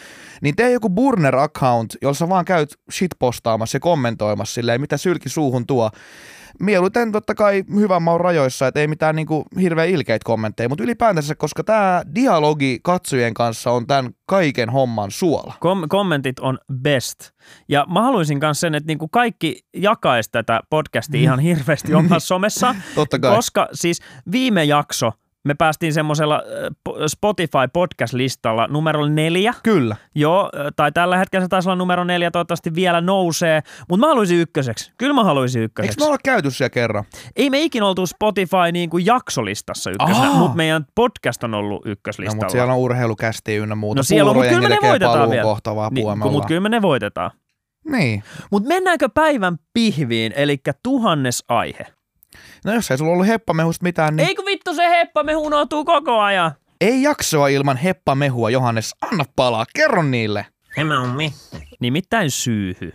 niin tee joku burner-account, jolla sä vaan käyt shitpostaamassa ja kommentoimassa silleen, mitä sylki suuhun tuo. Mieluiten totta kai hyvän maun rajoissa, että ei mitään niinku hirveän ilkeitä kommentteja, mutta ylipäätänsä, koska tämä dialogi katsojien kanssa on tämän kaiken homman suola. Kom- kommentit on best. Ja mä haluaisin myös sen, että niinku kaikki jakaisi tätä podcastia ihan hirveästi omassa somessa, Totta kai. koska siis viime jakso me päästiin semmoisella Spotify podcast-listalla numero neljä. Kyllä. Joo, tai tällä hetkellä se taisi olla numero neljä, toivottavasti vielä nousee, mutta mä haluaisin ykköseksi. Kyllä mä haluaisin ykköseksi. Eikö me olla käyty siellä kerran? Ei me ikin oltu Spotify niin kuin jaksolistassa ykkösenä, Aa. mutta meidän podcast on ollut ykköslistalla. No, mutta siellä on urheilukästi ynnä muuta. No siellä on, mutta kyllä me ne voitetaan vielä. Kohtavaa Niin, mutta kyllä me ne voitetaan. Niin. Mutta mennäänkö päivän pihviin, eli tuhannes aihe? No jos ei sulla ollut heppamehusta mitään, niin... Eikö vittu se heppamehu unohtuu koko ajan? Ei jaksoa ilman heppamehua, Johannes. Anna palaa, kerro niille. Tämä on me. Nimittäin syyhy.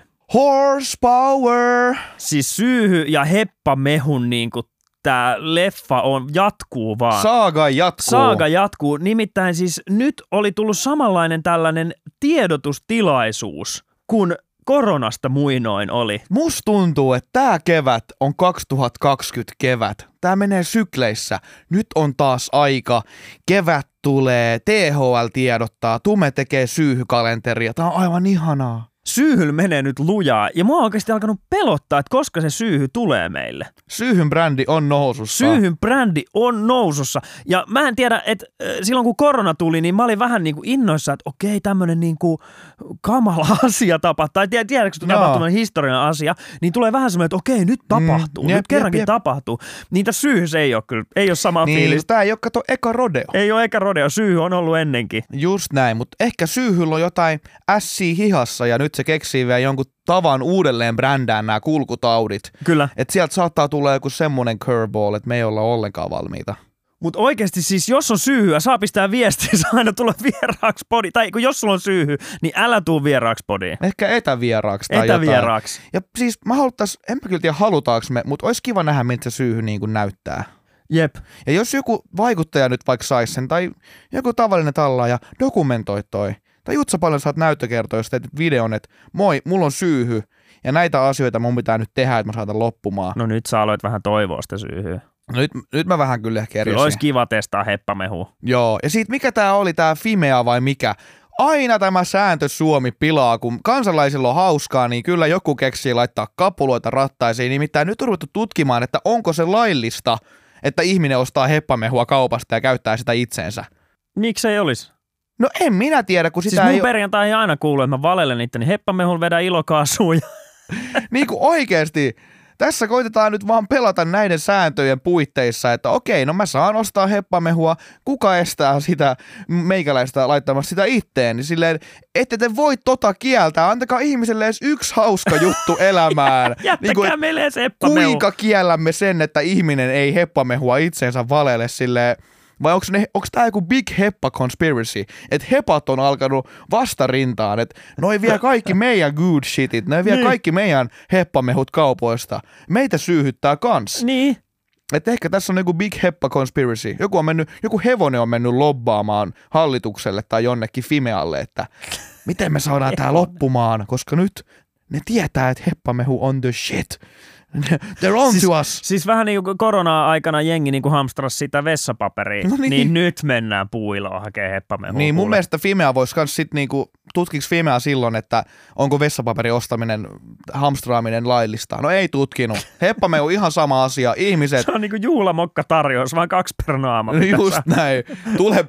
Horsepower! Siis syyhy ja heppamehun niinku tää leffa on, jatkuu vaan. Saaga jatkuu. Saaga jatkuu. Nimittäin siis nyt oli tullut samanlainen tällainen tiedotustilaisuus, kun koronasta muinoin oli. Musta tuntuu, että tää kevät on kaksituhattakaksikymmentä kevät. Tää menee sykleissä. Nyt on taas aika. Kevät tulee, T H L tiedottaa, Tume tekee syyhykalenteria. Tää on aivan ihanaa. Syyhyllä menee nyt lujaa ja mua on oikeasti alkanut pelottaa, että koska se syyhy tulee meille. Syyhyn brändi on nousussa. Syyhyn brändi on nousussa. Ja mä en tiedä, että silloin kun korona tuli, niin mä olin vähän niin kuin innoissa, että okei, tämmönen niin kuin kamala asia tapahtuu. Tai tiedätkö, että tapahtunut historiallinen asia, niin tulee vähän semmoinen, että okei, nyt tapahtuu. Mm, jep, nyt kerrankin jep, jep. tapahtuu. Niin tässä syyhyssä ei ole kyllä, ei ole sama niin, fiilis. Tää ei ole kato eka rodeo. Ei ole eka rodeo, syyhy on ollut ennenkin. Just näin, mutta ehkä syyhyllä on jotain ässiä hihassa ja nyt se keksii vielä jonkun tavan uudelleen brändään nämä kulkutaudit. Kyllä. Että sieltä saattaa tulla joku semmoinen curveball, että me ei olla ollenkaan valmiita. Mutta oikeasti siis, jos on syyhyä, saa pistää viestiä, saa aina tulla vieraaksi podiin. Tai kun jos sulla on syyhy, niin älä tuu vieraaksi podiin. Ehkä etävieraaksi tai etävieraaksi. Jotain. Ja siis mä haluttais, en mä kyllä tiedä halutaanko me, mutta olisi kiva nähdä, miltä se syyhy niin kuin näyttää. Jep. Ja jos joku vaikuttaja nyt vaikka saisi sen, tai joku tavallinen tallaaja dokumentoi toi, tai Jutsa paljon saat näyttökertoa, jos teet videon, että moi, mulla on syyhy, ja näitä asioita mun pitää nyt tehdä, että mä saatan loppumaan. No nyt sä aloit vähän toivoa sitä syyhyä. No nyt, nyt mä vähän kyllä ehkä erisin. Kyllä olisi kiva testaa heppamehua. Joo, ja siitä mikä tää oli, tää Fimea vai mikä? Aina tämä sääntö Suomi pilaa, kun kansalaisilla on hauskaa, niin kyllä joku keksii laittaa kapuloita rattaisiin. Nimittäin nyt on ruvettu tutkimaan, että onko se laillista, että ihminen ostaa heppamehua kaupasta ja käyttää sitä itseensä. Miksi ei olisi? No en minä tiedä, kun sitä siis mun ei... perjantai aina kuuluu, että mä valelen itteni heppamehun, vedän ilokaasuun. Niin kuin oikeesti. Tässä koitetaan nyt vaan pelata näiden sääntöjen puitteissa, että okei, no mä saan ostaa heppamehua, kuka estää sitä meikäläistä laittamasta sitä itteen, niin silleen, ette te voi tota kieltää, antakaa ihmiselle edes yksi hauska juttu elämään. Jättäkää niin kuin, meille edes heppamehu. Kuinka kiellämme sen, että ihminen ei heppamehua itseensä valele silleen, vai onko tämä joku big heppa conspiracy, että hepat on alkanut vastarintaan, että noi vie kaikki meidän good shitit, noi vie niin. kaikki meidän heppamehut kaupoista. Meitä syyhyttää kans. Niin. Että ehkä tässä on joku big heppa conspiracy. Joku, on mennyt, joku hevonen on mennyt lobbaamaan hallitukselle tai jonnekin Fimealle, että miten me saadaan tää loppumaan, koska nyt ne tietää, että heppamehu on the shit. They're on siis, to us. Siis vähän niin kuin korona-aikana jengi niin kuin hamstrasi sitä vessapaperia, no niin. niin nyt mennään puiloon hakemaan heppamehua. Niin mun kuule. mielestä Fimea voisi kans sit niinku, tutkiks Fimea silloin, että onko vessapaperin ostaminen, hamstraaminen laillista. No ei tutkinut. Heppamehu ihan sama asia. Ihmiset... Se on niinku juhlamokka tarjous, vaan kaksi per naama. Just näin. Tule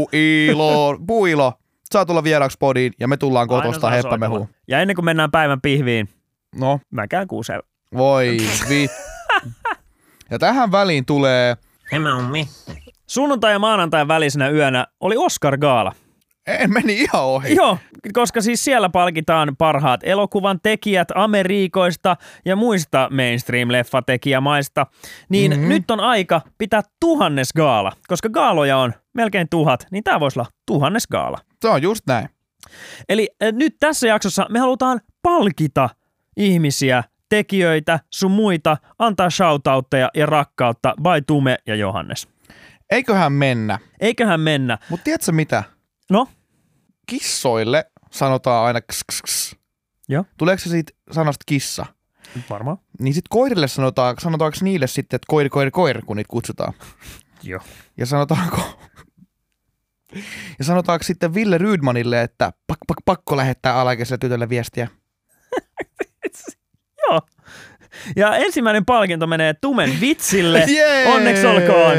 puilo, puilo. Saa tulla vieraaksi podiin ja me tullaan kotosta heppamehua. Ja ennen kuin mennään päivän pihviin, no. mä käyn kuusella. Voi vit. Ja tähän väliin tulee... Tämä on me. Sunnuntai ja maanantain välisenä yönä oli Oscar-gaala. En meni ihan ohi. Joo, koska siis siellä palkitaan parhaat elokuvan tekijät Amerikoista ja muista mainstream-leffatekijämaista. Niin mm-hmm. nyt on aika pitää tuhannes gaala, koska gaaloja on melkein tuhat, niin tää voisi olla tuhannes gaala. Se on just näin. Eli nyt tässä jaksossa me halutaan palkita ihmisiä, tekijöitä, sun muita, antaa shoutoutteja ja rakkautta by Tume ja Johannes. Eiköhän mennä. Eiköhän mennä. Mut tiedätkö mitä? No? Kissoille sanotaan aina ks, ks, ks. Joo. Tuleeko se siitä sanasta kissa? Varmaan. Niin sitten koirille sanotaan, sanotaanko niille sitten, että koiri, koiri, koiri, kun niitä kutsutaan? Joo. Ja sanotaanko... Ja sanotaanko sitten Ville Rydmanille, että pak, pak, pakko lähettää alaikäiselle tytölle viestiä? Joo. Ja ensimmäinen palkinto menee Tumen vitsille. Yeah! Onneksi olkoon.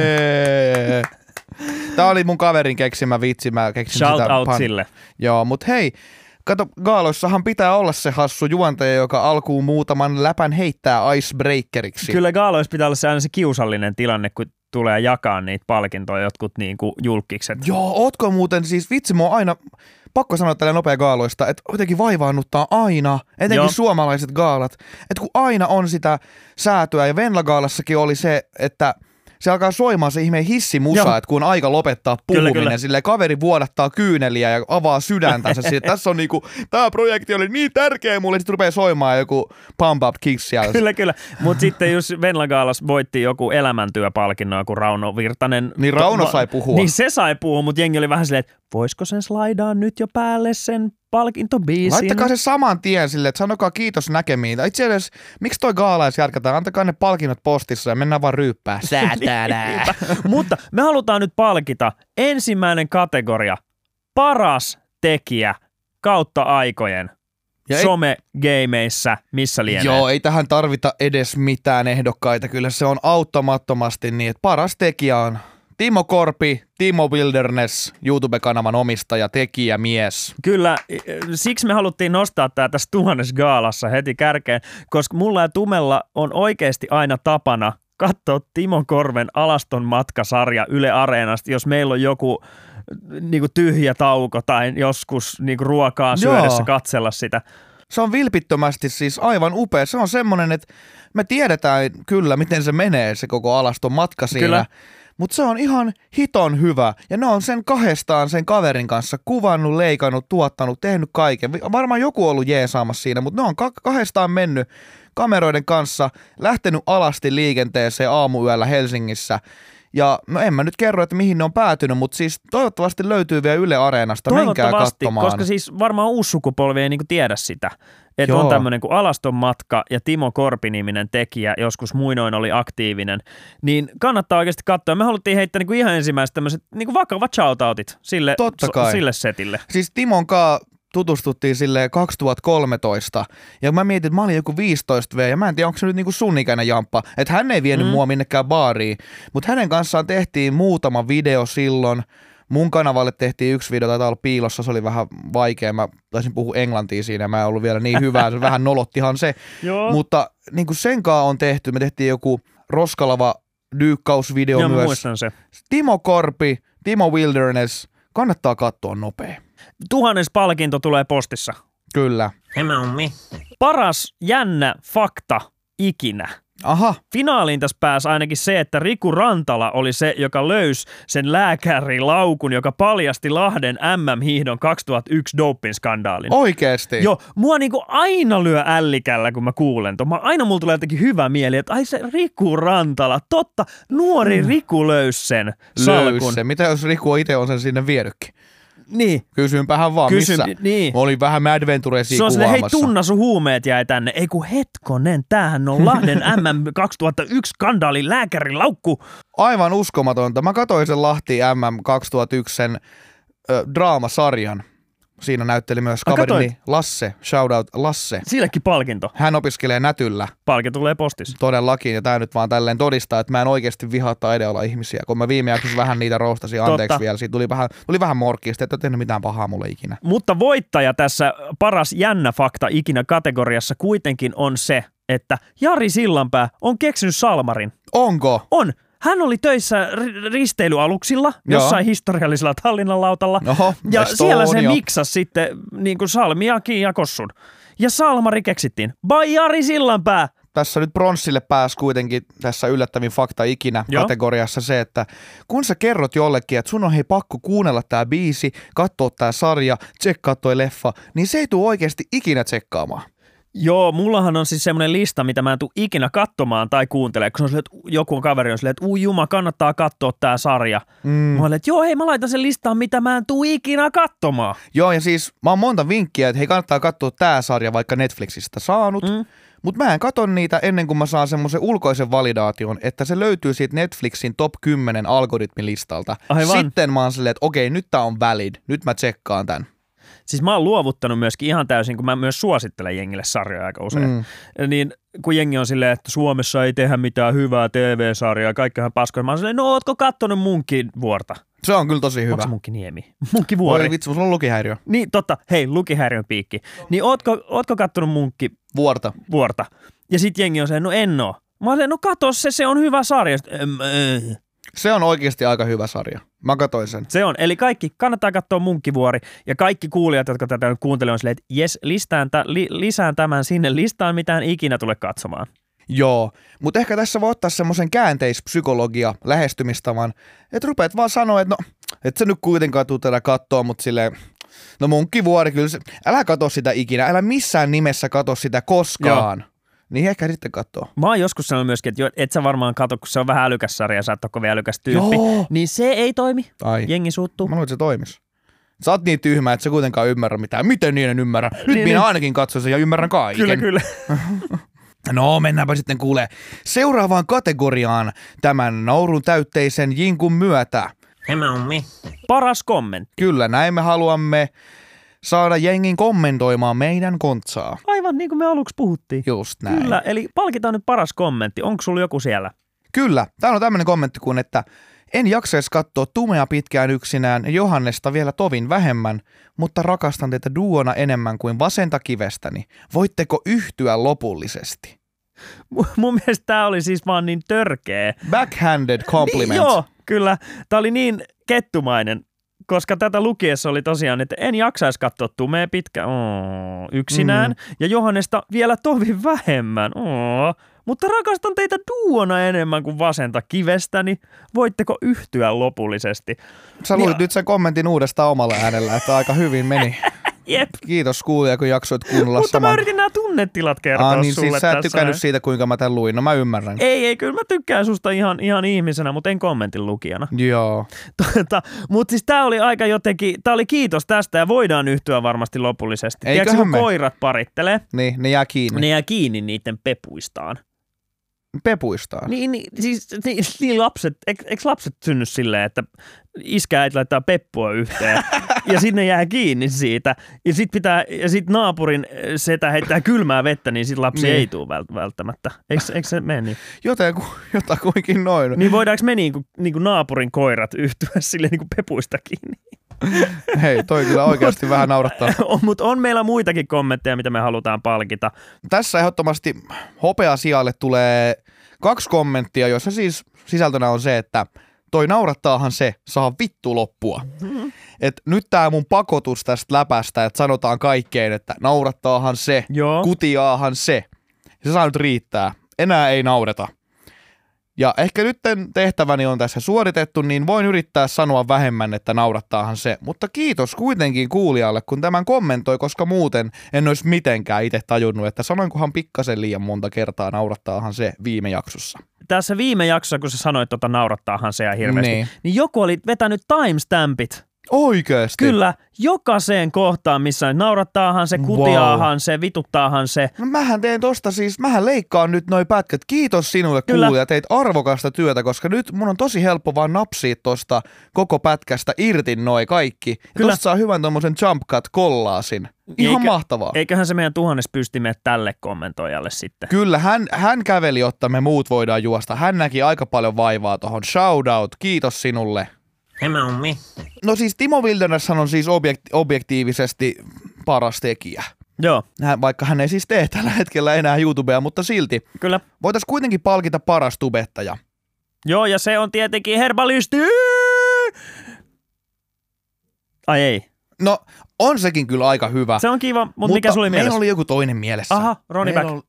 Tämä oli mun kaverin keksimä vitsi. Mä keksin Shout sitä out pan... sille. Joo, mutta hei, kato, gaaloissahan pitää olla se hassu juontaja, joka alkuun muutaman läpän heittää icebreakeriksi. Kyllä gaaloissa pitää olla se aina se kiusallinen tilanne, kun tulee jakaa niitä palkintoja jotkut niinku julkikset. Joo, ootko muuten siis, vitsi mua aina, pakko sanoa tälle nopea gaaloista, että jotenkin vaivaannuttaa aina, etenkin Joo. suomalaiset gaalat, että kun aina on sitä säätöä, ja Venla-gaalassakin oli se, että se alkaa soimaan se ihmeen hissimusa, että kun on aika lopettaa puhuminen, kyllä, kyllä. Silleen kaveri vuodattaa kyyneliä ja avaa sydäntänsä. Tässä on niinku, tää projekti oli niin tärkeä mulle, sitten rupeaa soimaan joku Pump Up Kicks siellä. Kyllä, kyllä. Mutta sitten jos Venla-gaalas voitti joku elämäntyöpalkinnon, joku Rauno Virtanen. Niin Rauno sai puhua. Niin se sai puhua, mutta jengi oli vähän silleen, että voisiko sen slaidaa nyt jo päälle sen palkintobiisin? Laittakaa se saman tien silleen, että sanokaa kiitos näkemiin. Itse asiassa, miksi toi gaalais jatketaan? Antakaa ne palkinnot postissa ja mennään vaan ryyppää. Säätänä. Mutta me halutaan nyt palkita ensimmäinen kategoria, paras tekijä kautta aikojen. Ja some-gameissa, missä lienee. Joo, ei tähän tarvita edes mitään ehdokkaita. Kyllä se on auttamattomasti niin, että paras tekijä on Timo Korpi, Timo Wilderness, YouTube-kanavan omistaja, tekijä, mies. Kyllä, siksi me haluttiin nostaa tämä tässä tuhannes gaalassa heti kärkeen, koska mulla ja Tumella on oikeasti aina tapana katsoa Timo Korven Alaston matkasarja Yle Areenasta, jos meillä on joku niinku tyhjä tauko tai joskus niinku ruokaa syödessä Joo. katsella sitä. Se on vilpittömästi siis aivan upea. Se on semmoinen, että me tiedetään kyllä, miten se menee se koko Alaston matka siinä. Kyllä. Mutta se on ihan hiton hyvä. Ja ne on sen kahdestaan sen kaverin kanssa kuvannut, leikannut, tuottanut, tehnyt kaiken. Varmaan joku on ollut jeesaamassa siinä, mutta ne on kahdestaan mennyt kameroiden kanssa, lähtenyt alasti liikenteeseen aamuyöllä Helsingissä. Ja no en mä nyt kerro, että mihin ne on päätynyt, mutta siis toivottavasti löytyy vielä Yle Areenasta. Menkää katsomaan. Koska siis varmaan uusi sukupolvi ei niinku tiedä sitä. Että on tämmöinen kuin Alaston matka ja Timo Korpi-niminen tekijä, joskus muinoin oli aktiivinen, niin kannattaa oikeasti katsoa. Me haluttiin heittää niinku ihan ensimmäiset tämmöiset niinku vakavat shoutoutit sille, so, sille setille. Siis Timon kaa tutustuttiin silleen kaksituhattakolmetoista ja mä mietin, että mä olin joku viisitoista vuotias ja mä en tiedä, onko se nyt niinku sun ikäinen jamppa, että hän ei vienyt mm. mua minnekään baariin, mutta hänen kanssaan tehtiin muutama video silloin. Mun kanavalle tehtiin yksi video, taitaa olla piilossa, se oli vähän vaikea, mä taisin puhua englantia siinä, mä en ollut vielä niin hyvää, se vähän nolottihan se, mutta niin kuin sen kanssa on tehty, me tehtiin joku Roskalava dyykkausvideo Joo, myös. Se. Timo Korpi, Timo Wilderness, kannattaa katsoa nopea. Tuhannes palkinto tulee postissa. Kyllä. Tämä on me. Paras jännä fakta ikinä. Aha. Finaaliin tässä pääsi ainakin se, että Riku Rantala oli se, joka löysi sen lääkärilaukun, joka paljasti Lahden M M-hiihdon kaksituhattayksi doping-skandaalin. Oikeesti? Joo, mua niinku aina lyö ällikällä, kun mä kuulen ton. Aina mulla tulee jotenkin hyvä mieli, että ai se Riku Rantala, totta, nuori mm. Riku löysi sen salkun. Löysi sen. Mitä jos Riku itse on sen sinne vienytkin? Niin. Kysynpähän vaan, Kysyn, missä? Niin. Mä olin vähän Mad Venturesia kuvaamassa. Se on hei tunna sun huumeet jäi tänne. Ei kun hetkonen, tämähän on Lahden M M kaksituhattayksi skandaalin lääkärilaukku. Aivan uskomatonta. Mä katsoin sen Lahti M M kaksituhattayksi sen ö, draamasarjan. Siinä näytteli myös kaverini Lasse, shoutout Lasse. Sillekin palkinto. Hän opiskelee Nätyllä. Palkinto tulee postissa. Todellakin, ja tämä nyt vaan tälleen todistaa, että mä en oikeasti vihaa taidealla ihmisiä, kun mä viime jaksossa vähän niitä roustasin, anteeksi Totta. vielä. Siitä tuli vähän, tuli vähän morkista, että et tehnyt mitään pahaa mulle ikinä. Mutta voittaja tässä paras jännä fakta ikinä kategoriassa kuitenkin on se, että Jari Sillanpää on keksinyt salmarin. Onko? On. Hän oli töissä risteilyaluksilla, jossain Joo. historiallisella Tallinnan lautalla, Oho, ja Estonia. Siellä se miksasi sitten niin kuin salmiakin ja kossun. Ja salmari keksittiin. By Jari Sillanpää! Tässä nyt pronssille pääsi kuitenkin tässä yllättävin fakta ikinä Joo. kategoriassa se, että kun sä kerrot jollekin, että sun on hei pakko kuunnella tää biisi, katsoa tää sarja, tsekkaa toi leffa, niin se ei tule oikeasti ikinä tsekkaamaan. Joo, mullahan on siis semmoinen lista, mitä mä en tule ikinä katsomaan tai kuuntelemaan, kun se on silleen, että joku kaveri on silleen, että ui juma, kannattaa katsoa tää sarja. Mm. Mä olen, että joo, hei, mä laitan sen listaan, mitä mä en tule ikinä katsomaan. Joo, ja siis mä oon monta vinkkiä, että hei, kannattaa katsoa tää sarja vaikka Netflixistä saanut, mm. mutta mä en katso niitä ennen kuin mä saan semmoisen ulkoisen validaation, että se löytyy siitä Netflixin top kymmenen algoritmilistalta. Aivan. Sitten mä oon silleen, että okei, nyt tää on valid, nyt mä tsekkaan tän. Siis mä oon luovuttanut myöskin ihan täysin, kun mä myös suosittelen jengille sarjoja aika usein. Mm. Niin kun jengi on silleen, että Suomessa ei tehdä mitään hyvää T V-sarjaa, kaikkihan paskoja. Mä oon silleen, no ootko kattonut Munkkivuorta? Se on kyllä tosi hyvä. Onko se Munkkiniemi? Munkkivuori. Oi vitsi, sulla on lukihäiriö. Niin totta, hei, lukihäiriön piikki. Niin ootko, ootko kattonut Munkkivuorta? Vuorta. Ja sit jengi on silleen, no en oo. Mä oon silleen, no kato se, se on hyvä sarja. Se on oikeasti aika hyvä sarja. Mä katsoin sen. Se on. Eli kaikki, kannattaa katsoa Munkkivuori. Ja kaikki kuulijat, jotka tätä nyt kuuntelevat, on silleen, että jes, lisään, tä, li, lisään tämän sinne listaan, mitään ikinä tule katsomaan. Joo, mutta ehkä tässä voi ottaa semmoisen käänteispsykologia lähestymistavan, että rupeat vaan sanoa, että no, et sä nyt kuitenkaan tuu tätä katsoa, mutta silleen, no Munkkivuori kyllä, se, älä katso sitä ikinä, älä missään nimessä katso sitä koskaan. Joo. Niin ehkä sitten katsoo. Mä oon joskus sanonut myöskin, että et sä varmaan katso, kun se on vähän älykäs sarja ja sä et ole kovin älykäs tyyppi. Joo. Niin se ei toimi. Ai. Jengi suuttuu. Mä luulen, että se toimisi. Sä oot niin tyhmä, että sä kuitenkaan ymmärrä mitään. Miten niin en ymmärrä? Nyt niin, minä niin. ainakin katson sen ja ymmärrän kaiken. Kyllä, kyllä. No, mennäänpä sitten kuule seuraavaan kategoriaan tämän naurun täytteisen jinkun myötä. Tämä on me. Paras kommentti. Kyllä, näin me haluamme saada jengin kommentoimaan meidän kontsaa. Aivan niin kuin me aluksi puhuttiin. Just näin. Kyllä, eli palkitaan nyt paras kommentti. Onko sulla joku siellä? Kyllä. Täällä on tämmöinen kommentti kuin, että en jaksaisi katsoa Tumea pitkään yksinään ja Johannesta vielä tovin vähemmän, mutta rakastan teitä duona enemmän kuin vasenta kivestäni. Voitteko yhtyä lopullisesti? M- mun mielestä tää oli siis vaan niin törkeä. Backhanded compliment. Niin, joo, kyllä. Tää oli niin kettumainen. Koska tätä lukiessa oli tosiaan, että en jaksaisi katsoa Tumea pitkä oh, yksinään mm. ja Johannesta vielä tovin vähemmän. Oh. Mutta rakastan teitä duona enemmän kuin vasenta kivestäni. Voitteko yhtyä lopullisesti? Sä luit ja... nyt sen kommentin uudestaan omalla äänellä, että aika hyvin meni. Jep. Kiitos kuulija, kun jaksoit kuunnella Mutta saman. mä yritin nämä tunnetilat kertoa ah, niin sulle siis sä et tässä. tykännyt siitä, kuinka mä tämän luin. No mä ymmärrän. Ei, ei, kyllä mä tykkään susta ihan, ihan ihmisenä, mutta en kommentin lukijana. Joo. Tota, mutta siis tää oli aika jotenkin, tää oli kiitos tästä ja voidaan yhtyä varmasti lopullisesti. Eiköhän Tiedätkö, kun me? koirat parittelee? Niin, ne jää kiinni. Ne jää kiinni niiden pepuistaan. Pepuistaan? Niin, niin siis niin, niin lapset, eikö, eikö lapset synny silleen, että iskä äiti laittaa peppua yhteen ja sinne jää kiinni siitä ja sit pitää, ja sit naapurin setä heittää kylmää vettä, niin sit lapsi niin. ei tule välttämättä. Eikö, eikö se mene niin? Joten, jotakuinkin noin. Niin voidaanko me niin kuin, niin kuin naapurin koirat yhtyä silleen niin kuin pepuista kiinni? Hei, toi kyllä oikeasti vähän naurattaa. Mutta on meillä muitakin kommentteja, mitä me halutaan palkita. Tässä ehdottomasti hopeasijalle tulee kaksi kommenttia, joissa siis sisältönä on se, että toi naurattaahan se, saa vittu loppua. Mm-hmm. Et nyt tää mun pakotus tästä läpästä, että sanotaan kaikkeen, että naurattaahan se, Joo. kutiaahan se. Se saa nyt riittää. Enää ei naureta. Ja ehkä nyt tehtäväni on tässä suoritettu, niin voin yrittää sanoa vähemmän, että naurattaahan se. Mutta kiitos kuitenkin kuulijalle, kun tämän kommentoi, koska muuten en olisi mitenkään itse tajunnut, että sanoinkohan pikkasen liian monta kertaa naurattaahan se viime jaksossa. Tässä viime jaksossa, kun sä sanoit tota naurattaahan se ja hirveästi, niin, niin joku oli vetänyt timestampit. Oikeesti? Kyllä, jokaiseen kohtaan, missä naurattaahan se, kutiaahan wow. se, vituttaahan se. No mähän teen tosta siis, mähän leikkaan nyt noi pätkät. Kiitos sinulle Kyllä. kuulija, teit arvokasta työtä, koska nyt mun on tosi helppo vaan napsia tosta koko pätkästä irti noi kaikki. Ja tosta saa hyvän tommosen jump cut kollaasin. Ihan Eikä, mahtavaa. Eiköhän se meidän tuhannes pystimme tälle kommentoijalle sitten. Kyllä, hän, hän käveli, jotta me muut voidaan juosta. Hän näki aika paljon vaivaa tohon. Shout out, kiitos sinulle. Tämä on me. No siis Timo Wilderness on siis objekti- objektiivisesti paras tekijä. Joo. Hän, vaikka hän ei siis tee tällä hetkellä enää YouTubea, mutta silti. Kyllä. Voitaisiin kuitenkin palkita paras tubettaja. Joo, ja se on tietenkin herbalisti. Ai ei. No, on sekin kyllä aika hyvä. Se on kiva, mutta, mutta mikä sulla oli mielessä? Meillä oli joku toinen mielessä. Aha, Ronny Back. Oli...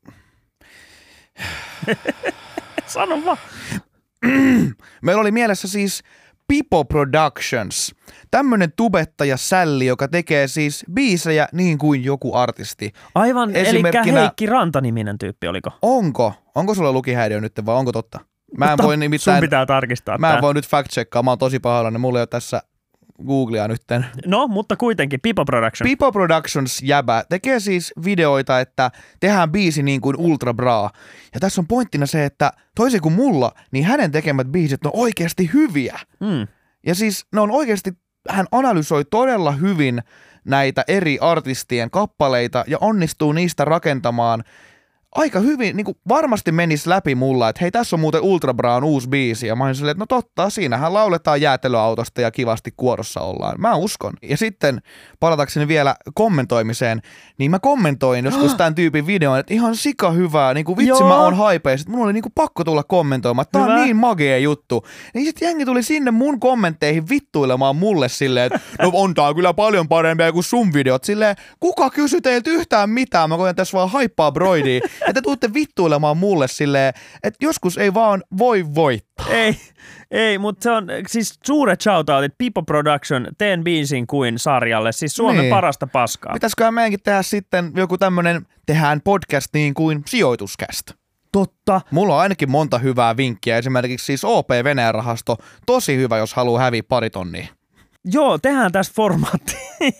Sano vaan. Meillä oli mielessä siis Pipo Productions. Tämmönen tubettaja sälli, joka tekee siis biisejä niin kuin joku artisti. Aivan, eli Heikki Ranta-niminen tyyppi, oliko? Onko? Onko sulla lukihäiriö nyt vai onko totta? Mä en Mutta voi nimittäin, sun pitää tarkistaa Mä en tää. voi nyt fact-checkaa, mä oon tosi pahoillani, mulla ei ole tässä Googlea nytten. No, mutta kuitenkin, Pipo Productions. Pipo Productions jäbä tekee siis videoita, että tehdään biisi niin kuin Ultra Bra. Ja tässä on pointtina se, että toisin kuin mulla, niin hänen tekemät biisit on oikeasti hyviä. Mm. Ja siis ne on oikeasti, hän analysoi todella hyvin näitä eri artistien kappaleita ja onnistuu niistä rakentamaan aika hyvin, niin kuin varmasti menisi läpi mulla, että hei, tässä on muuten Ultra Braun uusi biisi. Ja mä olin silleen, että no totta, siinähän lauletaan jäätelöautosta ja kivasti kuorossa ollaan. Mä uskon. Ja sitten palatakseni vielä kommentoimiseen, niin mä kommentoin joskus tämän tyypin videon, että ihan sika hyvää, niin kuin vitsi Joo. mä oon hype. Ja sit mun oli niin kuin pakko tulla kommentoimaan, että tää on niin magea juttu. Niin sit jengi tuli sinne mun kommentteihin vittuilemaan mulle silleen, että no on tää kyllä paljon parempia kuin sun videot. Silleen, kuka kysy teiltä yhtään mitään? Mä koen tässä vaan haippaa broidia. Ja te tuutte vittuilemaan mulle silleen, että joskus ei vaan voi voittaa. Ei, ei, mutta se on siis suuret shoutoutit Pipo Production, teen biisin kuin sarjalle, siis Suomen niin. parasta paskaa. Pitäisiköhän meidänkin tehdä sitten joku tämmönen, tehdään podcast niin kuin sijoituscast. Totta. Mulla on ainakin monta hyvää vinkkiä, esimerkiksi siis O P Venäjän rahasto, tosi hyvä, jos haluaa häviä pari tonnia. Joo, tehdään tästä formaatti.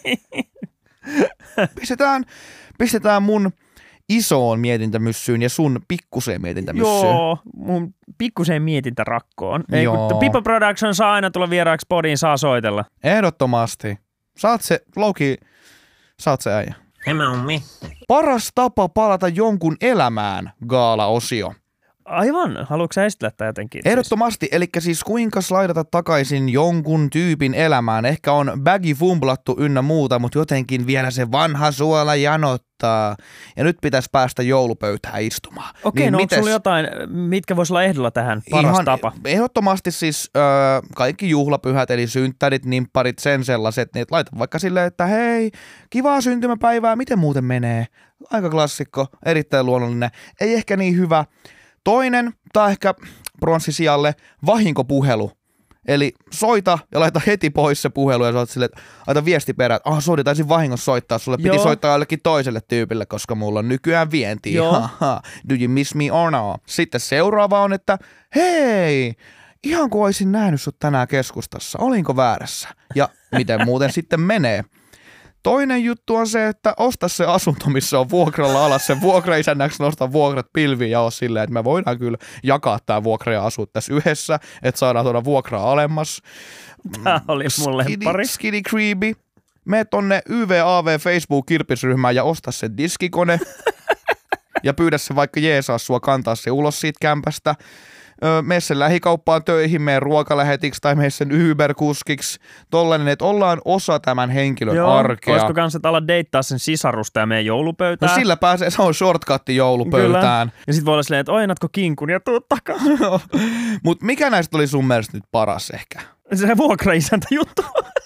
Pistetään, pistetään mun isoon mietintämyssyyn ja sun pikkuseen mietintämyssyyn. Joo, mun pikkuseen mietintärakkoon. Ei, Joo. kun Pipo Production saa aina tulla vieraaksi podiin, saa soitella. Ehdottomasti. Saat se, Loki, saat se äijä. Tämä on me. Paras tapa palata jonkun elämään, gaala-osio. Aivan, haluatko sä esitellä tämä jotenkin? Ehdottomasti, eli siis kuinka slaidata takaisin jonkun tyypin elämään. Ehkä on bagi fumblattu ynnä muuta, mutta jotenkin vielä se vanha suola janottaa. Ja nyt pitäisi päästä joulupöytään istumaan. Okei, niin no mites? onko sulla jotain, mitkä voisi olla ehdolla tähän paras Ihan tapa? Ehdottomasti siis ö, kaikki juhlapyhät, eli synttärit, nimpparit, sen sellaiset, niin laita vaikka silleen, että hei, kivaa syntymäpäivää, miten muuten menee? Aika klassikko, erittäin luonnollinen, ei ehkä niin hyvä. Toinen, tai ehkä pronssisijalle, vahinkopuhelu. Eli soita ja laita heti pois se puhelu ja sä oot silleen, että laita viesti perään, että ah, sori, taisin vahingossa soittaa, sulle piti Joo. soittaa jollekin toiselle tyypille, koska mulla on nykyään vientiä. Do you miss me or not? Sitten seuraava on, että hei, ihan kuin olisin nähnyt sut tänään keskustassa, olinko väärässä? Ja miten muuten sitten menee? Toinen juttu on se, että osta se asunto, missä on vuokralla alas. Sen vuokraisännäksi nosta vuokrat pilviin ja ole silleen, että me voidaan kyllä jakaa tämä vuokra ja asua tässä yhdessä, että saadaan tuoda vuokraa alemmas. Tämä oli mun lemppari. Skidi creepy. Mene tonne Y V A V Facebook-kirpisryhmään ja osta sen diskikone. Ja pyydä se vaikka jeesaa sua kantaa se ulos siitä kämpästä. Öö, mene sen lähikauppaan töihin, mene ruokalähetiksi tai mene sen Uber-kuskiksi. Tollainen, että ollaan osa tämän henkilön Joo, arkea. olisiko kanssa, että ala deittaa sen sisarusta ja meidän joulupöytään? No sillä pääsee, se on shortcutti joulupöytään. Kyllä. Ja sit voi olla silleen, että ojenatko kinkun ja tuu takaisin. Mut mikä näistä oli sun mielestä nyt paras ehkä? Se vuokraisäntä juttu.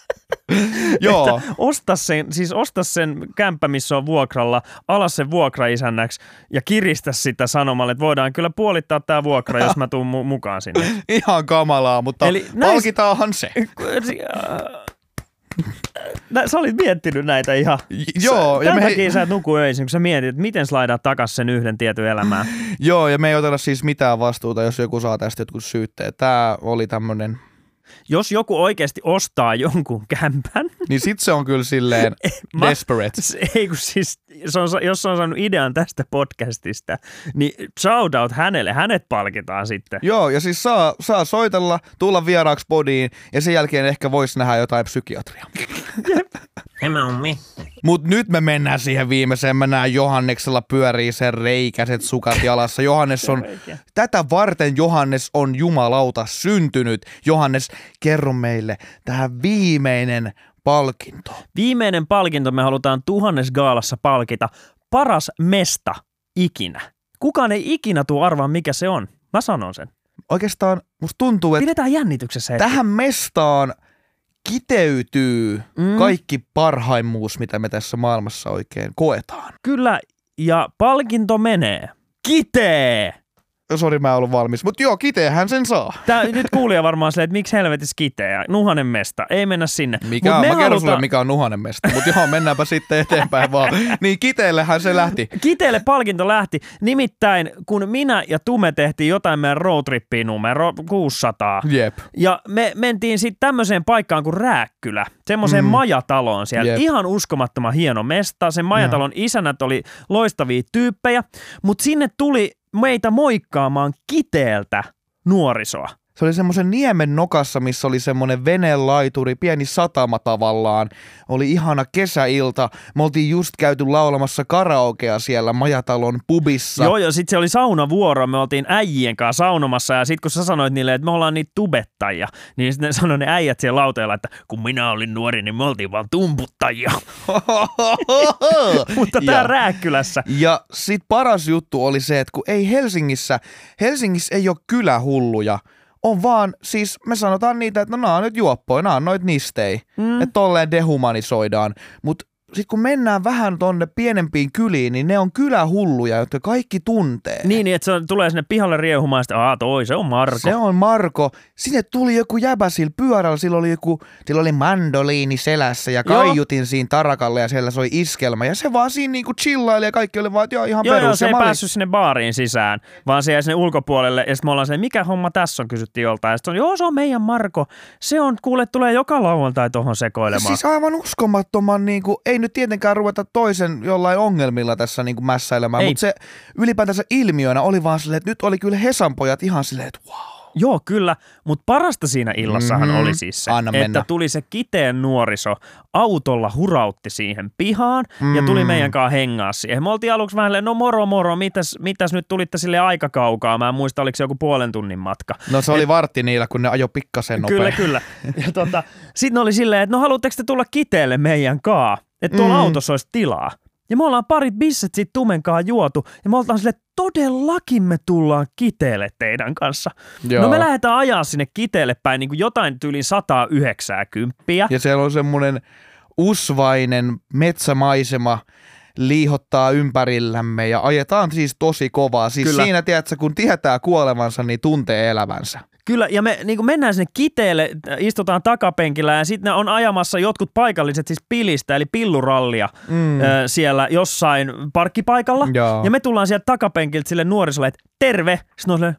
Joo. Että osta sen, siis osta sen kämppä, missä on vuokralla, ala sen vuokraisännäksi ja kiristä sitä sanomalla, että voidaan kyllä puolittaa tää vuokra, jos mä tuun mu- mukaan sinne. Ihan kamalaa, mutta Eli palkitaanhan se. Nä, sä olit miettinyt näitä ihan. Joo. Tämän Ja me takia ei... sä et nuku öisin, kun sä mietit, että miten slaidaa takas sen yhden tietyn elämään. Joo, ja me ei oteta siis mitään vastuuta, jos joku saa tästä jotkut syytteet. Tää oli tämmönen... Jos joku oikeasti ostaa jonkun kämpän, niin sit se on kyllä silleen Mä, desperate. Ei kun siis, se on, jos se on saanut idean tästä podcastista, niin shout out hänelle, hänet palkitaan sitten. Joo, ja siis saa, saa soitella, tulla vieraaksi podiin, ja sen jälkeen ehkä voisi nähdä jotain psykiatria. Tämä on me. Mut nyt me mennään siihen viimeiseen. Mä näen Johanneksella pyörii sen reikäiset sukat jalassa. Johannes on, tätä varten Johannes on jumalauta syntynyt. Johannes, kerro meille tähän viimeinen palkinto. Viimeinen palkinto me halutaan tuhannes gaalassa palkita. Paras mesta ikinä. Kukaan ei ikinä tule arvaa, mikä se on. Mä sanon sen. Oikeastaan musta tuntuu, että Pidetään jännityksessä hetki. tähän mestaan kiteytyy Mm. kaikki parhaimmuus, mitä me tässä maailmassa oikein koetaan. Kyllä, ja palkinto menee. Kitee! sori mä en ollut valmis. Mutta joo, kiteähän sen saa. Tää, nyt kuulija varmaan silleen, että miksi helvetissä kiteä? Nuhanen mesta, ei mennä sinne. Mikä on? Mä haluta... kerron sulle, mikä on nuhanen mesta. Mutta joo, mennäänpä sitten eteenpäin vaan. Niin kiteellehän se lähti. Kiteelle palkinto lähti. Nimittäin, kun minä ja Tume tehtiin jotain meidän roadtrippiin numero kuusisataa. Jep. Ja me mentiin sitten tämmöiseen paikkaan kuin Rääkkylä. Semmoiseen mm. majataloon siellä. Jep. Ihan uskomattoman hieno mesta. Sen majatalon ja. isänät oli loistavia tyyppejä. Mutta sinne tuli meitä moikkaamaan Kiteeltä nuorisoa. Se oli semmoisen niemen nokassa, missä oli semmoinen venelaituri, pieni satama tavallaan. Oli ihana kesäilta. Me oltiin just käyty laulamassa karaokea siellä majatalon pubissa. Joo, ja sitten se oli saunavuoro. Me oltiin äijien kanssa saunomassa, ja sitten kun sä sanoit niille, että me ollaan niitä tubettajia, niin sitten ne sanoi ne äijät siellä lauteella, että kun minä olin nuori, niin me oltiin vaan tumputtajia. Mutta tää Rääkkylässä. Ja sit paras juttu oli se, että kun ei Helsingissä, Helsingissä ei ole kylähulluja, on vaan, siis me sanotaan niitä, että no nää on nyt juoppoja, nää on noit nistei, mm. että tolleen dehumanisoidaan, mutta sitten kun mennään vähän tonne pienempiin kyliin, niin ne on kylähulluja, jotka kaikki tuntee. Niin, niin että se tulee sinne pihalle riehumaan, että aah toi, se on Marko. Se on Marko. Sinne tuli joku jäbä sillä pyörällä, sillä oli joku, sillä oli mandoliini selässä ja kaiutin joo. siinä tarakalle ja siellä soi iskelmä. Ja se vaan siinä niinku chillaili ja kaikki oli vaan, että joo ihan joo, perus. Joo, se ei olin... päässyt sinne baariin sisään, vaan se jäi sinne ulkopuolelle. Ja sitten me ollaan se, mikä homma tässä on, kysyttiin joltain. Ja sitten on, joo se on meidän Marko. Se on, kuule, tulee joka lauantai tohon sekoilemaan. Siis aivan uskomattoman niinku, ei nyt tietenkään ruveta toisen jollain ongelmilla tässä niin kuin mässäilemään, mutta se ylipäätänsä ilmiönä oli vaan silleen, että nyt oli kyllä Hesanpojat ihan silleen, että wow. Joo, kyllä, mutta parasta siinä illassahan mm-hmm. oli siis se, Anna että mennä. tuli se Kiteen nuoriso, autolla hurautti siihen pihaan mm. ja tuli meidän kanssa hengaa siihen. Me oltiin aluksi vähän, no moro moro, mitäs, mitäs nyt tulitte sille aika kaukaa? Mä en muista, oliko se joku puolen tunnin matka. No se oli Et, vartti niillä, kun ne ajo pikkasen nopea. Kyllä, kyllä. Ja tota, sitten ne oli silleen, että no haluatteko te tulla Kiteelle meidän kaa? Että tuolla mm. autossa olisi tilaa. Ja me ollaan parit bisset siitä Tumenkaan juotu. Ja me oltaan silleen, todellakin me tullaan Kiteelle teidän kanssa. Joo. No me lähdetään ajaa sinne Kiteelle päin niin kuin jotain tyyliin sata yhdeksänkymmentä. Ja siellä on semmoinen usvainen metsämaisema liihottaa ympärillämme ja ajetaan siis tosi kovaa. Siis Kyllä. siinä, tiedätkö, kun tietää kuolevansa, niin tuntee elävänsä. Kyllä, ja me niin mennään sinne Kiteelle, istutaan takapenkillä ja sitten on ajamassa jotkut paikalliset siis pilistä, eli pillurallia mm. ö, siellä jossain parkkipaikalla. Jaa. Ja me tullaan sieltä takapenkiltä sille nuorisolle, että terve. Sitten on silleen,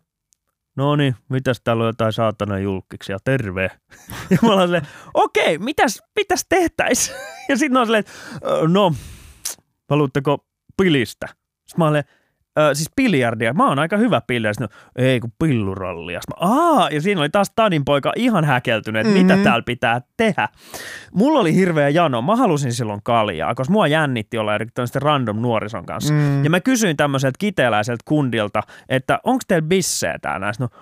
no niin, mitäs täällä on jotain saatana julkkiksia, terve. Ja me ollaan silleen, okei, mitäs, mitäs tehtäis? Ja sitten on silleen, no, haluatteko pilistä? Sitten mä olen Ö, siis biljardia. Mä oon aika hyvä biljardia. No, ei kun pillurallia. Mä, Aa, ja siinä oli taas Tadin poika ihan häkeltynyt, että mm-hmm. mitä täällä pitää tehdä. Mulla oli hirveä jano. Mä halusin silloin kaljaa, koska mua jännitti olla erityisesti random nuorison kanssa. Mm. Ja mä kysyin tämmöiseltä kiteeläiseltä kundilta, että onko teillä bissejä täällä? No,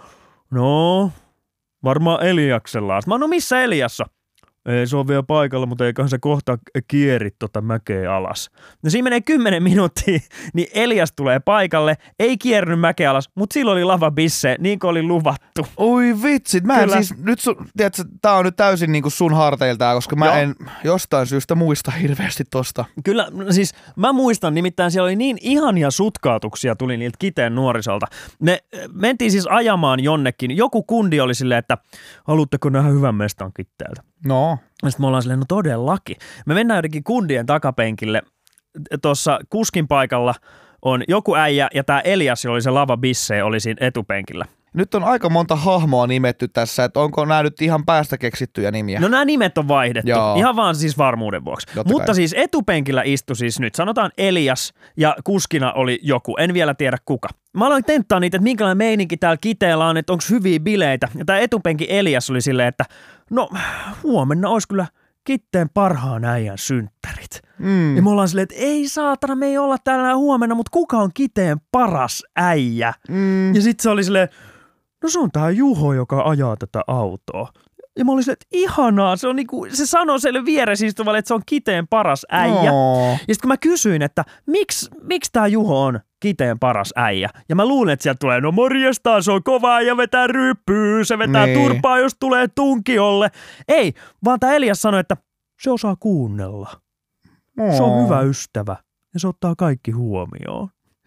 no, varmaan Eliaksella. Mä no missä Eliassa? Ei se on vielä paikalla, mutta eiköhän se kohta kieri tota mäkeä alas. No siinä menee kymmenen minuuttia, niin Elias tulee paikalle, ei kiernyt mäkeä alas, mutta silloin oli lavabisse, niin kuin oli luvattu. Oi vitsit, mä en siis, nyt sun, tiedätkö, tää on nyt täysin niin kuin sun harteilta, koska mä Joo. en jostain syystä muista hirveästi tosta. Kyllä, siis mä muistan, nimittäin siellä oli niin ihania sutkautuksia tuli niiltä Kiteen nuorisolta. Me mentiin siis ajamaan jonnekin, joku kundi oli silleen, että haluatteko nähdä hyvän mestan Kiteeltä? No. Ja sitten me ollaan silleen, no todellakin. Me mennään jotenkin kundien takapenkille. Tuossa kuskin paikalla on joku äijä ja tämä Elias, jolla oli se lava bisse, oli siinä etupenkillä. Nyt on aika monta hahmoa nimetty tässä, että onko nämä nyt ihan päästä keksittyjä nimiä? No nämä nimet on vaihdettu, Joo. ihan vaan siis varmuuden vuoksi. Jotta Mutta kai. siis etupenkillä istui siis nyt, sanotaan Elias ja kuskina oli joku, en vielä tiedä kuka. Mä aloin tenttaa niitä, että minkälainen meininki täällä Kiteellä on, että onko hyviä bileitä. Ja tämä etupenki Elias oli silleen, että no huomenna olisi kyllä Kiteen parhaan äijän synttärit. Mm. Ja me ollaan silleen, että ei saatana, me ei olla täällä huomenna, mutta kuka on Kiteen paras äijä? Mm. Ja sitten se oli silleen, no se on tää Juho, joka ajaa tätä autoa. Ja mä olin silleen, että ihanaa, se on niinku, se sanoi sille vieressä istuvalle, että se on Kiteen paras äijä. Oh. Ja sitten kun mä kysyin, että miksi, miksi tää Juho on Kiteen paras äijä? Ja mä luulen, että sieltä tulee, no morjestaan, se on kova äijä, vetää ryppyy, se vetää nee. turpaa, jos tulee tunkiolle. Ei, vaan tää Elias sanoi, että se osaa kuunnella. Oh. Se on hyvä ystävä ja se ottaa kaikki huomioon.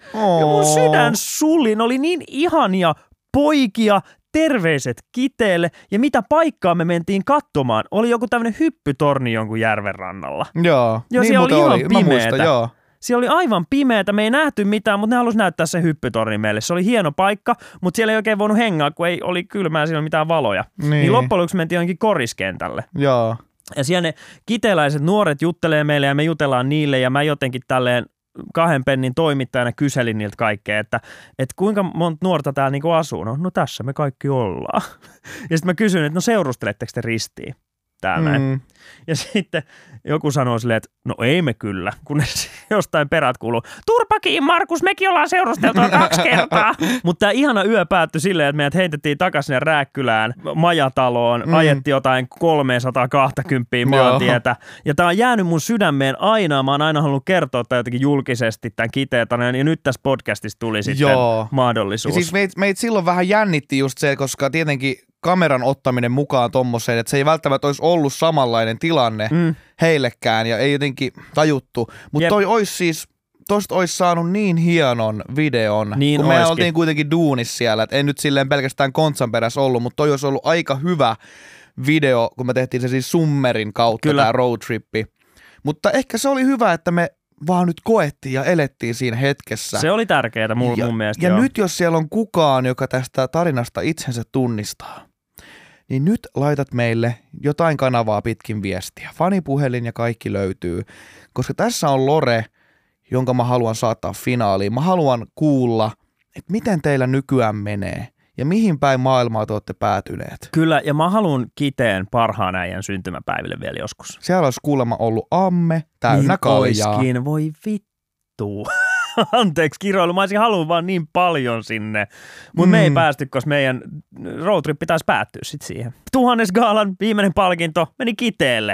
Oh. Ja mun sydän sullin oli niin ihania poikia, terveiset Kiteelle. Ja mitä paikkaa me mentiin katsomaan, oli joku tämmöinen hyppytorni jonkun järven rannalla. Joo, Joo, niin siellä oli ihan oli. Mä muistan, pimeetä. joo. Siellä oli aivan pimeätä, me ei nähty mitään, mutta ne halusi näyttää se hyppytorni meille. Se oli hieno paikka, mutta siellä ei oikein voinut hengaa, kun ei oli kylmää, siellä ei mitään valoja. Niin, niin loppujen lopuksi mentiin jonkin koriskentälle. Joo. Ja siellä ne kiteläiset nuoret juttelee meille ja me jutellaan niille ja mä jotenkin tälleen kahden pennin toimittajana kyselin niiltä kaikkea, että, että kuinka monta nuorta täällä niinku asuu. No, no tässä me kaikki ollaan. Ja sitten mä kysyin, että no seurusteletteko te ristiin täällä mm. näin. Ja sitten joku sanoi silleen, että no ei me kyllä, kunnes jostain perät kuuluu, turpakin Markus, mekin ollaan seurusteltua kaksi kertaa. Mutta tämä ihana yö päättyi silleen, että meidät heitettiin takaisin sinne Rääkkylään majataloon, mm. ajettiin jotain kolmesataakaksikymmentä maantietä. Ja tämä on jäänyt mun sydämeen aina, mä oon aina halunnut kertoa tämän jotenkin julkisesti tämän Kiteen tarinan, ja nyt tässä podcastissa tuli sitten Joo. mahdollisuus. Ja siis meitä meit silloin vähän jännitti just se, koska tietenkin kameran ottaminen mukaan tommoseen, että se ei välttämättä olisi ollut samanlainen tilanne mm. heillekään ja ei jotenkin tajuttu. Mutta toi olisi siis, tosta olisi saanut niin hienon videon, niin kun me olisikin. oltiin kuitenkin duunissa siellä, että ei nyt silleen pelkästään kontsan perässä ollut, mutta toi olisi ollut aika hyvä video, kun me tehtiin se siis Summerin kautta tämä roadtrippi. Mutta ehkä se oli hyvä, että me vaan nyt koettiin ja elettiin siinä hetkessä. Se oli tärkeää mun, ja, mun mielestä. Ja joo. nyt jos siellä on kukaan, joka tästä tarinasta itsensä tunnistaa, niin nyt laitat meille jotain kanavaa pitkin viestiä. Fanipuhelin ja kaikki löytyy, koska tässä on lore, jonka mä haluan saattaa finaaliin. Mä haluan kuulla, että miten teillä nykyään menee ja mihin päin maailmaa te olette päätyneet. Kyllä, ja mä haluan Kiteen parhaan äijän syntymäpäiville vielä joskus. Siellä olisi kuulemma ollut amme täynnä niin kaljaa. Oiskin, voi vittu. Anteeksi kiroilu, mä olisin halunnut vaan niin paljon sinne. Mutta mm. me ei päästy, koska meidän roadtrip pitäisi päättyä sitten siihen. Tuhannes gaalan viimeinen palkinto meni Kiteelle.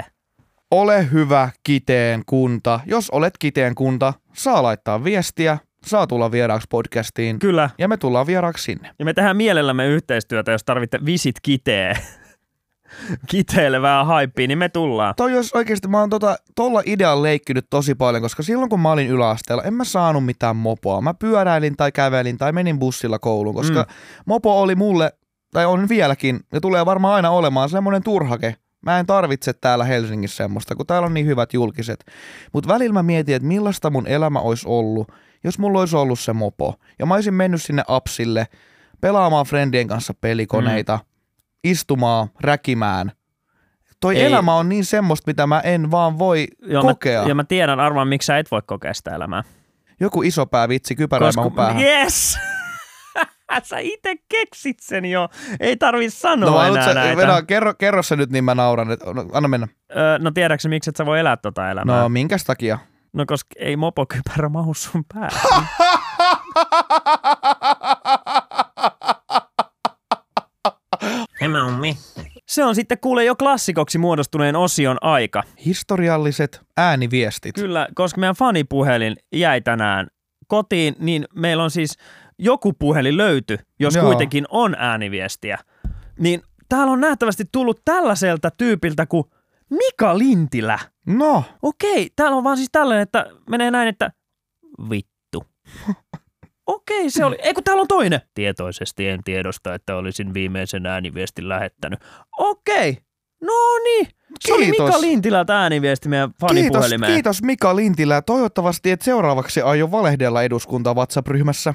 Ole hyvä Kiteen kunta. Jos olet Kiteen kunta, saa laittaa viestiä, saa tulla vieraaksi podcastiin. Kyllä. Ja me tullaan vieraaksi sinne. Ja me tehdään mielellämme yhteistyötä, jos tarvitte Visit Kiteen. Kiteelle vähän haippia, niin me tullaan. Toi jos oikeasti, mä oon tota, tolla idealla leikkinyt tosi paljon, koska silloin kun mä olin yläasteella, en mä saanut mitään mopoa. Mä pyöräilin tai kävelin tai menin bussilla kouluun, koska mm. mopo oli mulle, tai on vieläkin, ja tulee varmaan aina olemaan semmoinen turhake. Mä en tarvitse täällä Helsingissä semmoista, kun täällä on niin hyvät julkiset. Mutta välillä mä mietin, että millaista mun elämä olisi ollut, jos mulla olisi ollut se mopo. Ja mä olisin mennyt sinne Apsille pelaamaan friendien kanssa pelikoneita, mm. istumaan, räkimään. Toi Ei. elämä on niin semmoista, mitä mä en vaan voi Joo, kokea. Mä, ja mä tiedän arvaan, miksi sä et voi kokea sitä elämää. Joku iso pää vitsi, kypärä mun päähän. Yes! Sä itse keksit sen jo. Ei tarvii sanoa no, enää sä, näitä. Vedä, kerro, kerro se nyt, niin mä nauran. Et, no, anna mennä. Öö, no tiedätkö miksi et sä voi elää tota elämää? No minkäs takia? No koska ei mopokypärä mahu sun päähän. Hei Mummi. Se on sitten kuule jo klassikoksi muodostuneen osion aika. Historialliset ääniviestit. Kyllä, koska meidän fanipuhelin jäi tänään kotiin, niin meillä on siis joku puhelin löyty, jos Joo. kuitenkin on ääniviestiä. Niin täällä on nähtävästi tullut tällaiselta tyypiltä kuin Mika Lintilä. No. Okei, täällä on vaan siis tällainen, että menee näin, että vittu. Okei, se oli. Ei kun täällä on toinen. Tietoisesti en tiedosta, että olisin viimeisen ääniviestin lähettänyt. Okei. No niin. Se oli Mika Lintilältä ääniviesti meidän fanipuhelimeen. Kiitos, kiitos Mika Lintilä. Toivottavasti et seuraavaksi aio valehdella eduskunta WhatsApp-ryhmässä.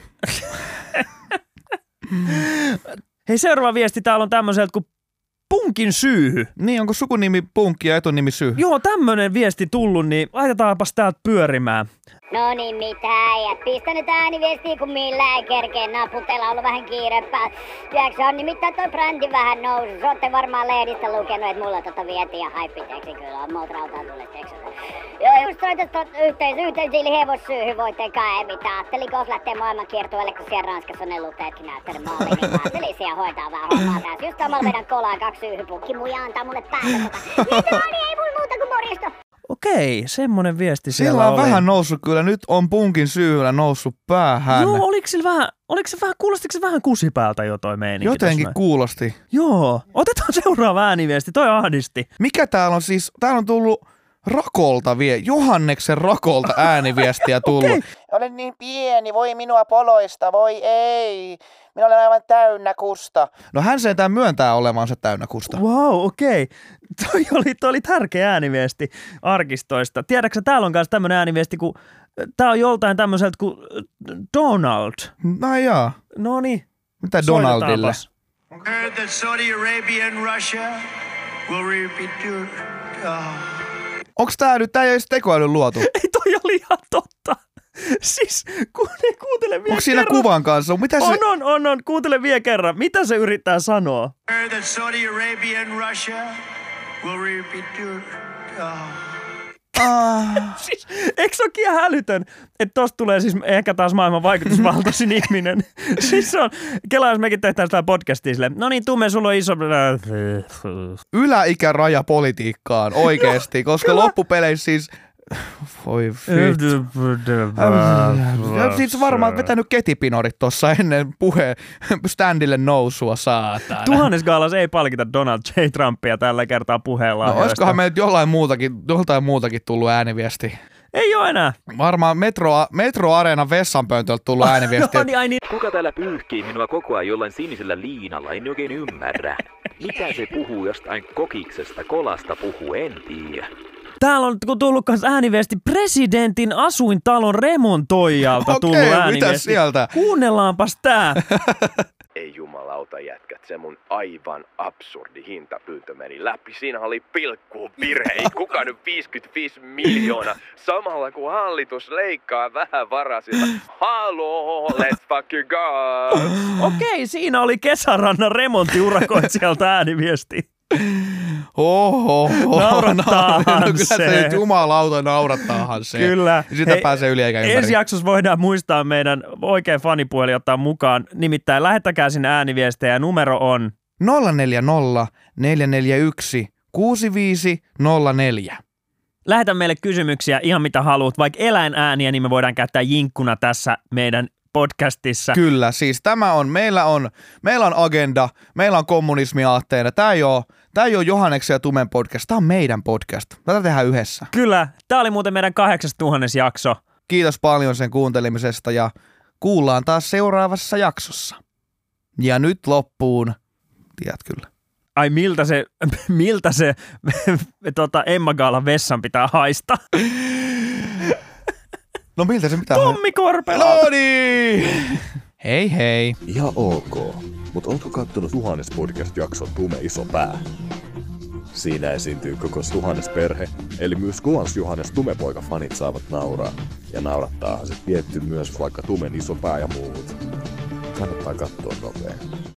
Hei, seuraava viesti täällä on tämmöiseltä kuin Punkin Syyhy. Niin, onko sukunimi Punkki ja etunimi Syyhy? Joo, tämmönen viesti tullut, niin laitetaanpas täältä pyörimään. No niin, mitä äijät? Pistä nyt ääniviestiä, kun millä ei kerkeä naputella, on ollut vähän kiire päällä. Tiedätkö, se on nimittäin toi brändi vähän nousu. Se ootte varmaan lehdistä lukenut, että mulla tota vietiin ja haippiteeksi kyllä on. Multa rautaa tullut teksä. Joo, just soitat yhteis, yhteisille hevossyyhy voitte kai ei mitään. Ajattelin, kun lähtee maailman kiertueelle, kun siellä Ranskassa on ne luteetkin näyttänyt maaliin. Niin ajattelin siellä hoitaa vähän hommaa tässä. Just samalla meidän kolaan kaksi syyhypukki. Muja antaa mulle päätä tota. Mitä oli, ei mulla muuta kuin morjesta. Okei, semmonen viesti siellä Sillä on oli. vähän noussut kyllä, nyt on Punkin Syyhylä noussut päähän. Joo, oliko sillä vähän, oliko se vähän, kuulostiko se vähän kusipäältä jo toi meininki? Jotenkin kuulosti. Joo, otetaan seuraava ääniviesti, toi ahdisti. Mikä täällä on siis, täällä on tullut Rakolta vie, Johanneksen Rakolta ääniviestiä tullut. Okay. Olen niin pieni, voi minua poloista, voi ei. Minä olen aivan täynnä kusta. No hän sentään myöntää olevansa täynnä kusta. Wow, okei. Okay. Toi oli, toi oli tärkeä ääniviesti arkistoista. Tiedätkö, täällä on myös tämmöinen ääniviesti, kun tää on joltain tämmöiseltä kuin Donald. No jaa. Noniin. Mitä Donaldille? Heard that Saudi Arabia and Russia will repeat your... Oh. Onks tää nyt, tää ei edes tekoälyn luotu? Ei, toi oli ihan totta. Siis, ku, kuuntele vielä Onko siinä kerran. kuvan kanssa? Mitä se... On, on, on, on. Kuuntele vielä kerran. Mitä se yrittää sanoa? Heard that Saudi Arabia and Russia will repeat your... Oh. Ah. Siis, eikö se olekin ihan älytön, että tosta tulee siis ehkä taas maailman vaikutusvaltaisin ihminen. Siis se on, kelaa jos mekin tehtään sitä podcastia silleen, no niin Tume, sulla on iso... Yläikäraja politiikkaan oikeesti, koska kyllä. Loppupeleissä siis... Voi vittu. Siis varmaan vetänyt ketipinorit tossa ennen puheen standille nousua, saatana. Tuhannesgaalas ei palkita Donald J. Trumpia tällä kertaa puheella. No olisikohan meiltä jollain muutakin, joltain muutakin tullut ääniviesti? Ei oo enää. Varmaan Metro, Metro Areenan vessanpöntöltä tullut ääniviesti. No, niin, ai niin. Kuka täällä pyyhkii minua koko ajan jollain sinisellä liinalla? En oikein ymmärrä. Mitä se puhuu jostain kokiksesta, kolasta puhuu, en tiedä. Täällä on tullut myös ääniviesti presidentin asuintalon remontoijalta Okei, tullut ääniviesti. mitä sieltä? Kuunnellaanpas tää. Ei jumalauta jätkät, se mun aivan absurdi hintapyyntö meni läpi. Siinä oli pilkkuun virhe, ei kukaan nyt viisikymmentäviisi miljoonaa. Samalla kun hallitus leikkaa vähän varasilta. Haloo, let's fucking go! Okei, siinä oli Kesärannan remonttiurakoitsijalta ääniviesti. Oho, naurattaahan no, kyllä se. se jumalauta, naurattaahan se. Kyllä. Sitä Hei, pääsee yli eikä ympäri. Ensi jaksossa voidaan muistaa meidän oikein fanipuoli ottaa mukaan. Nimittäin lähettäkää sinne ääniviestejä ja numero on nolla neljä nolla neljä neljä yksi kuusi viisi nolla neljä. Lähetä meille kysymyksiä ihan mitä haluat, vaikka eläinääniä, niin me voidaan käyttää jinkkuna tässä meidän podcastissa. Kyllä, siis tämä on, meillä on, meillä on agenda, meillä on kommunismiaatteena. Tämä ei ole, tämä ei ole Johanneksen ja Tumen podcast, tämä on meidän podcast. Tätä tehdään yhdessä. Kyllä, tämä oli muuten meidän kahdeksastuhannes jakso. Kiitos paljon sen kuuntelemisesta ja kuullaan taas seuraavassa jaksossa. Ja nyt loppuun, tiedät kyllä. Ai miltä se, miltä se tota, Emma Gaalan vessan pitää haista? No miltä se pitää? Tommi Korpela! No niin! Hei hei! Ihan ok, mutta ootko kattonut Tuhannes podcast-jakson Tume iso pää? Siinä esiintyy koko Tuhannes perhe, eli myös Kuvans Johannes Tumepoika-fanit saavat nauraa. Ja naurattaahan se tietty myös vaikka Tumen iso pää ja muut. Kannattaa katsoa nopea.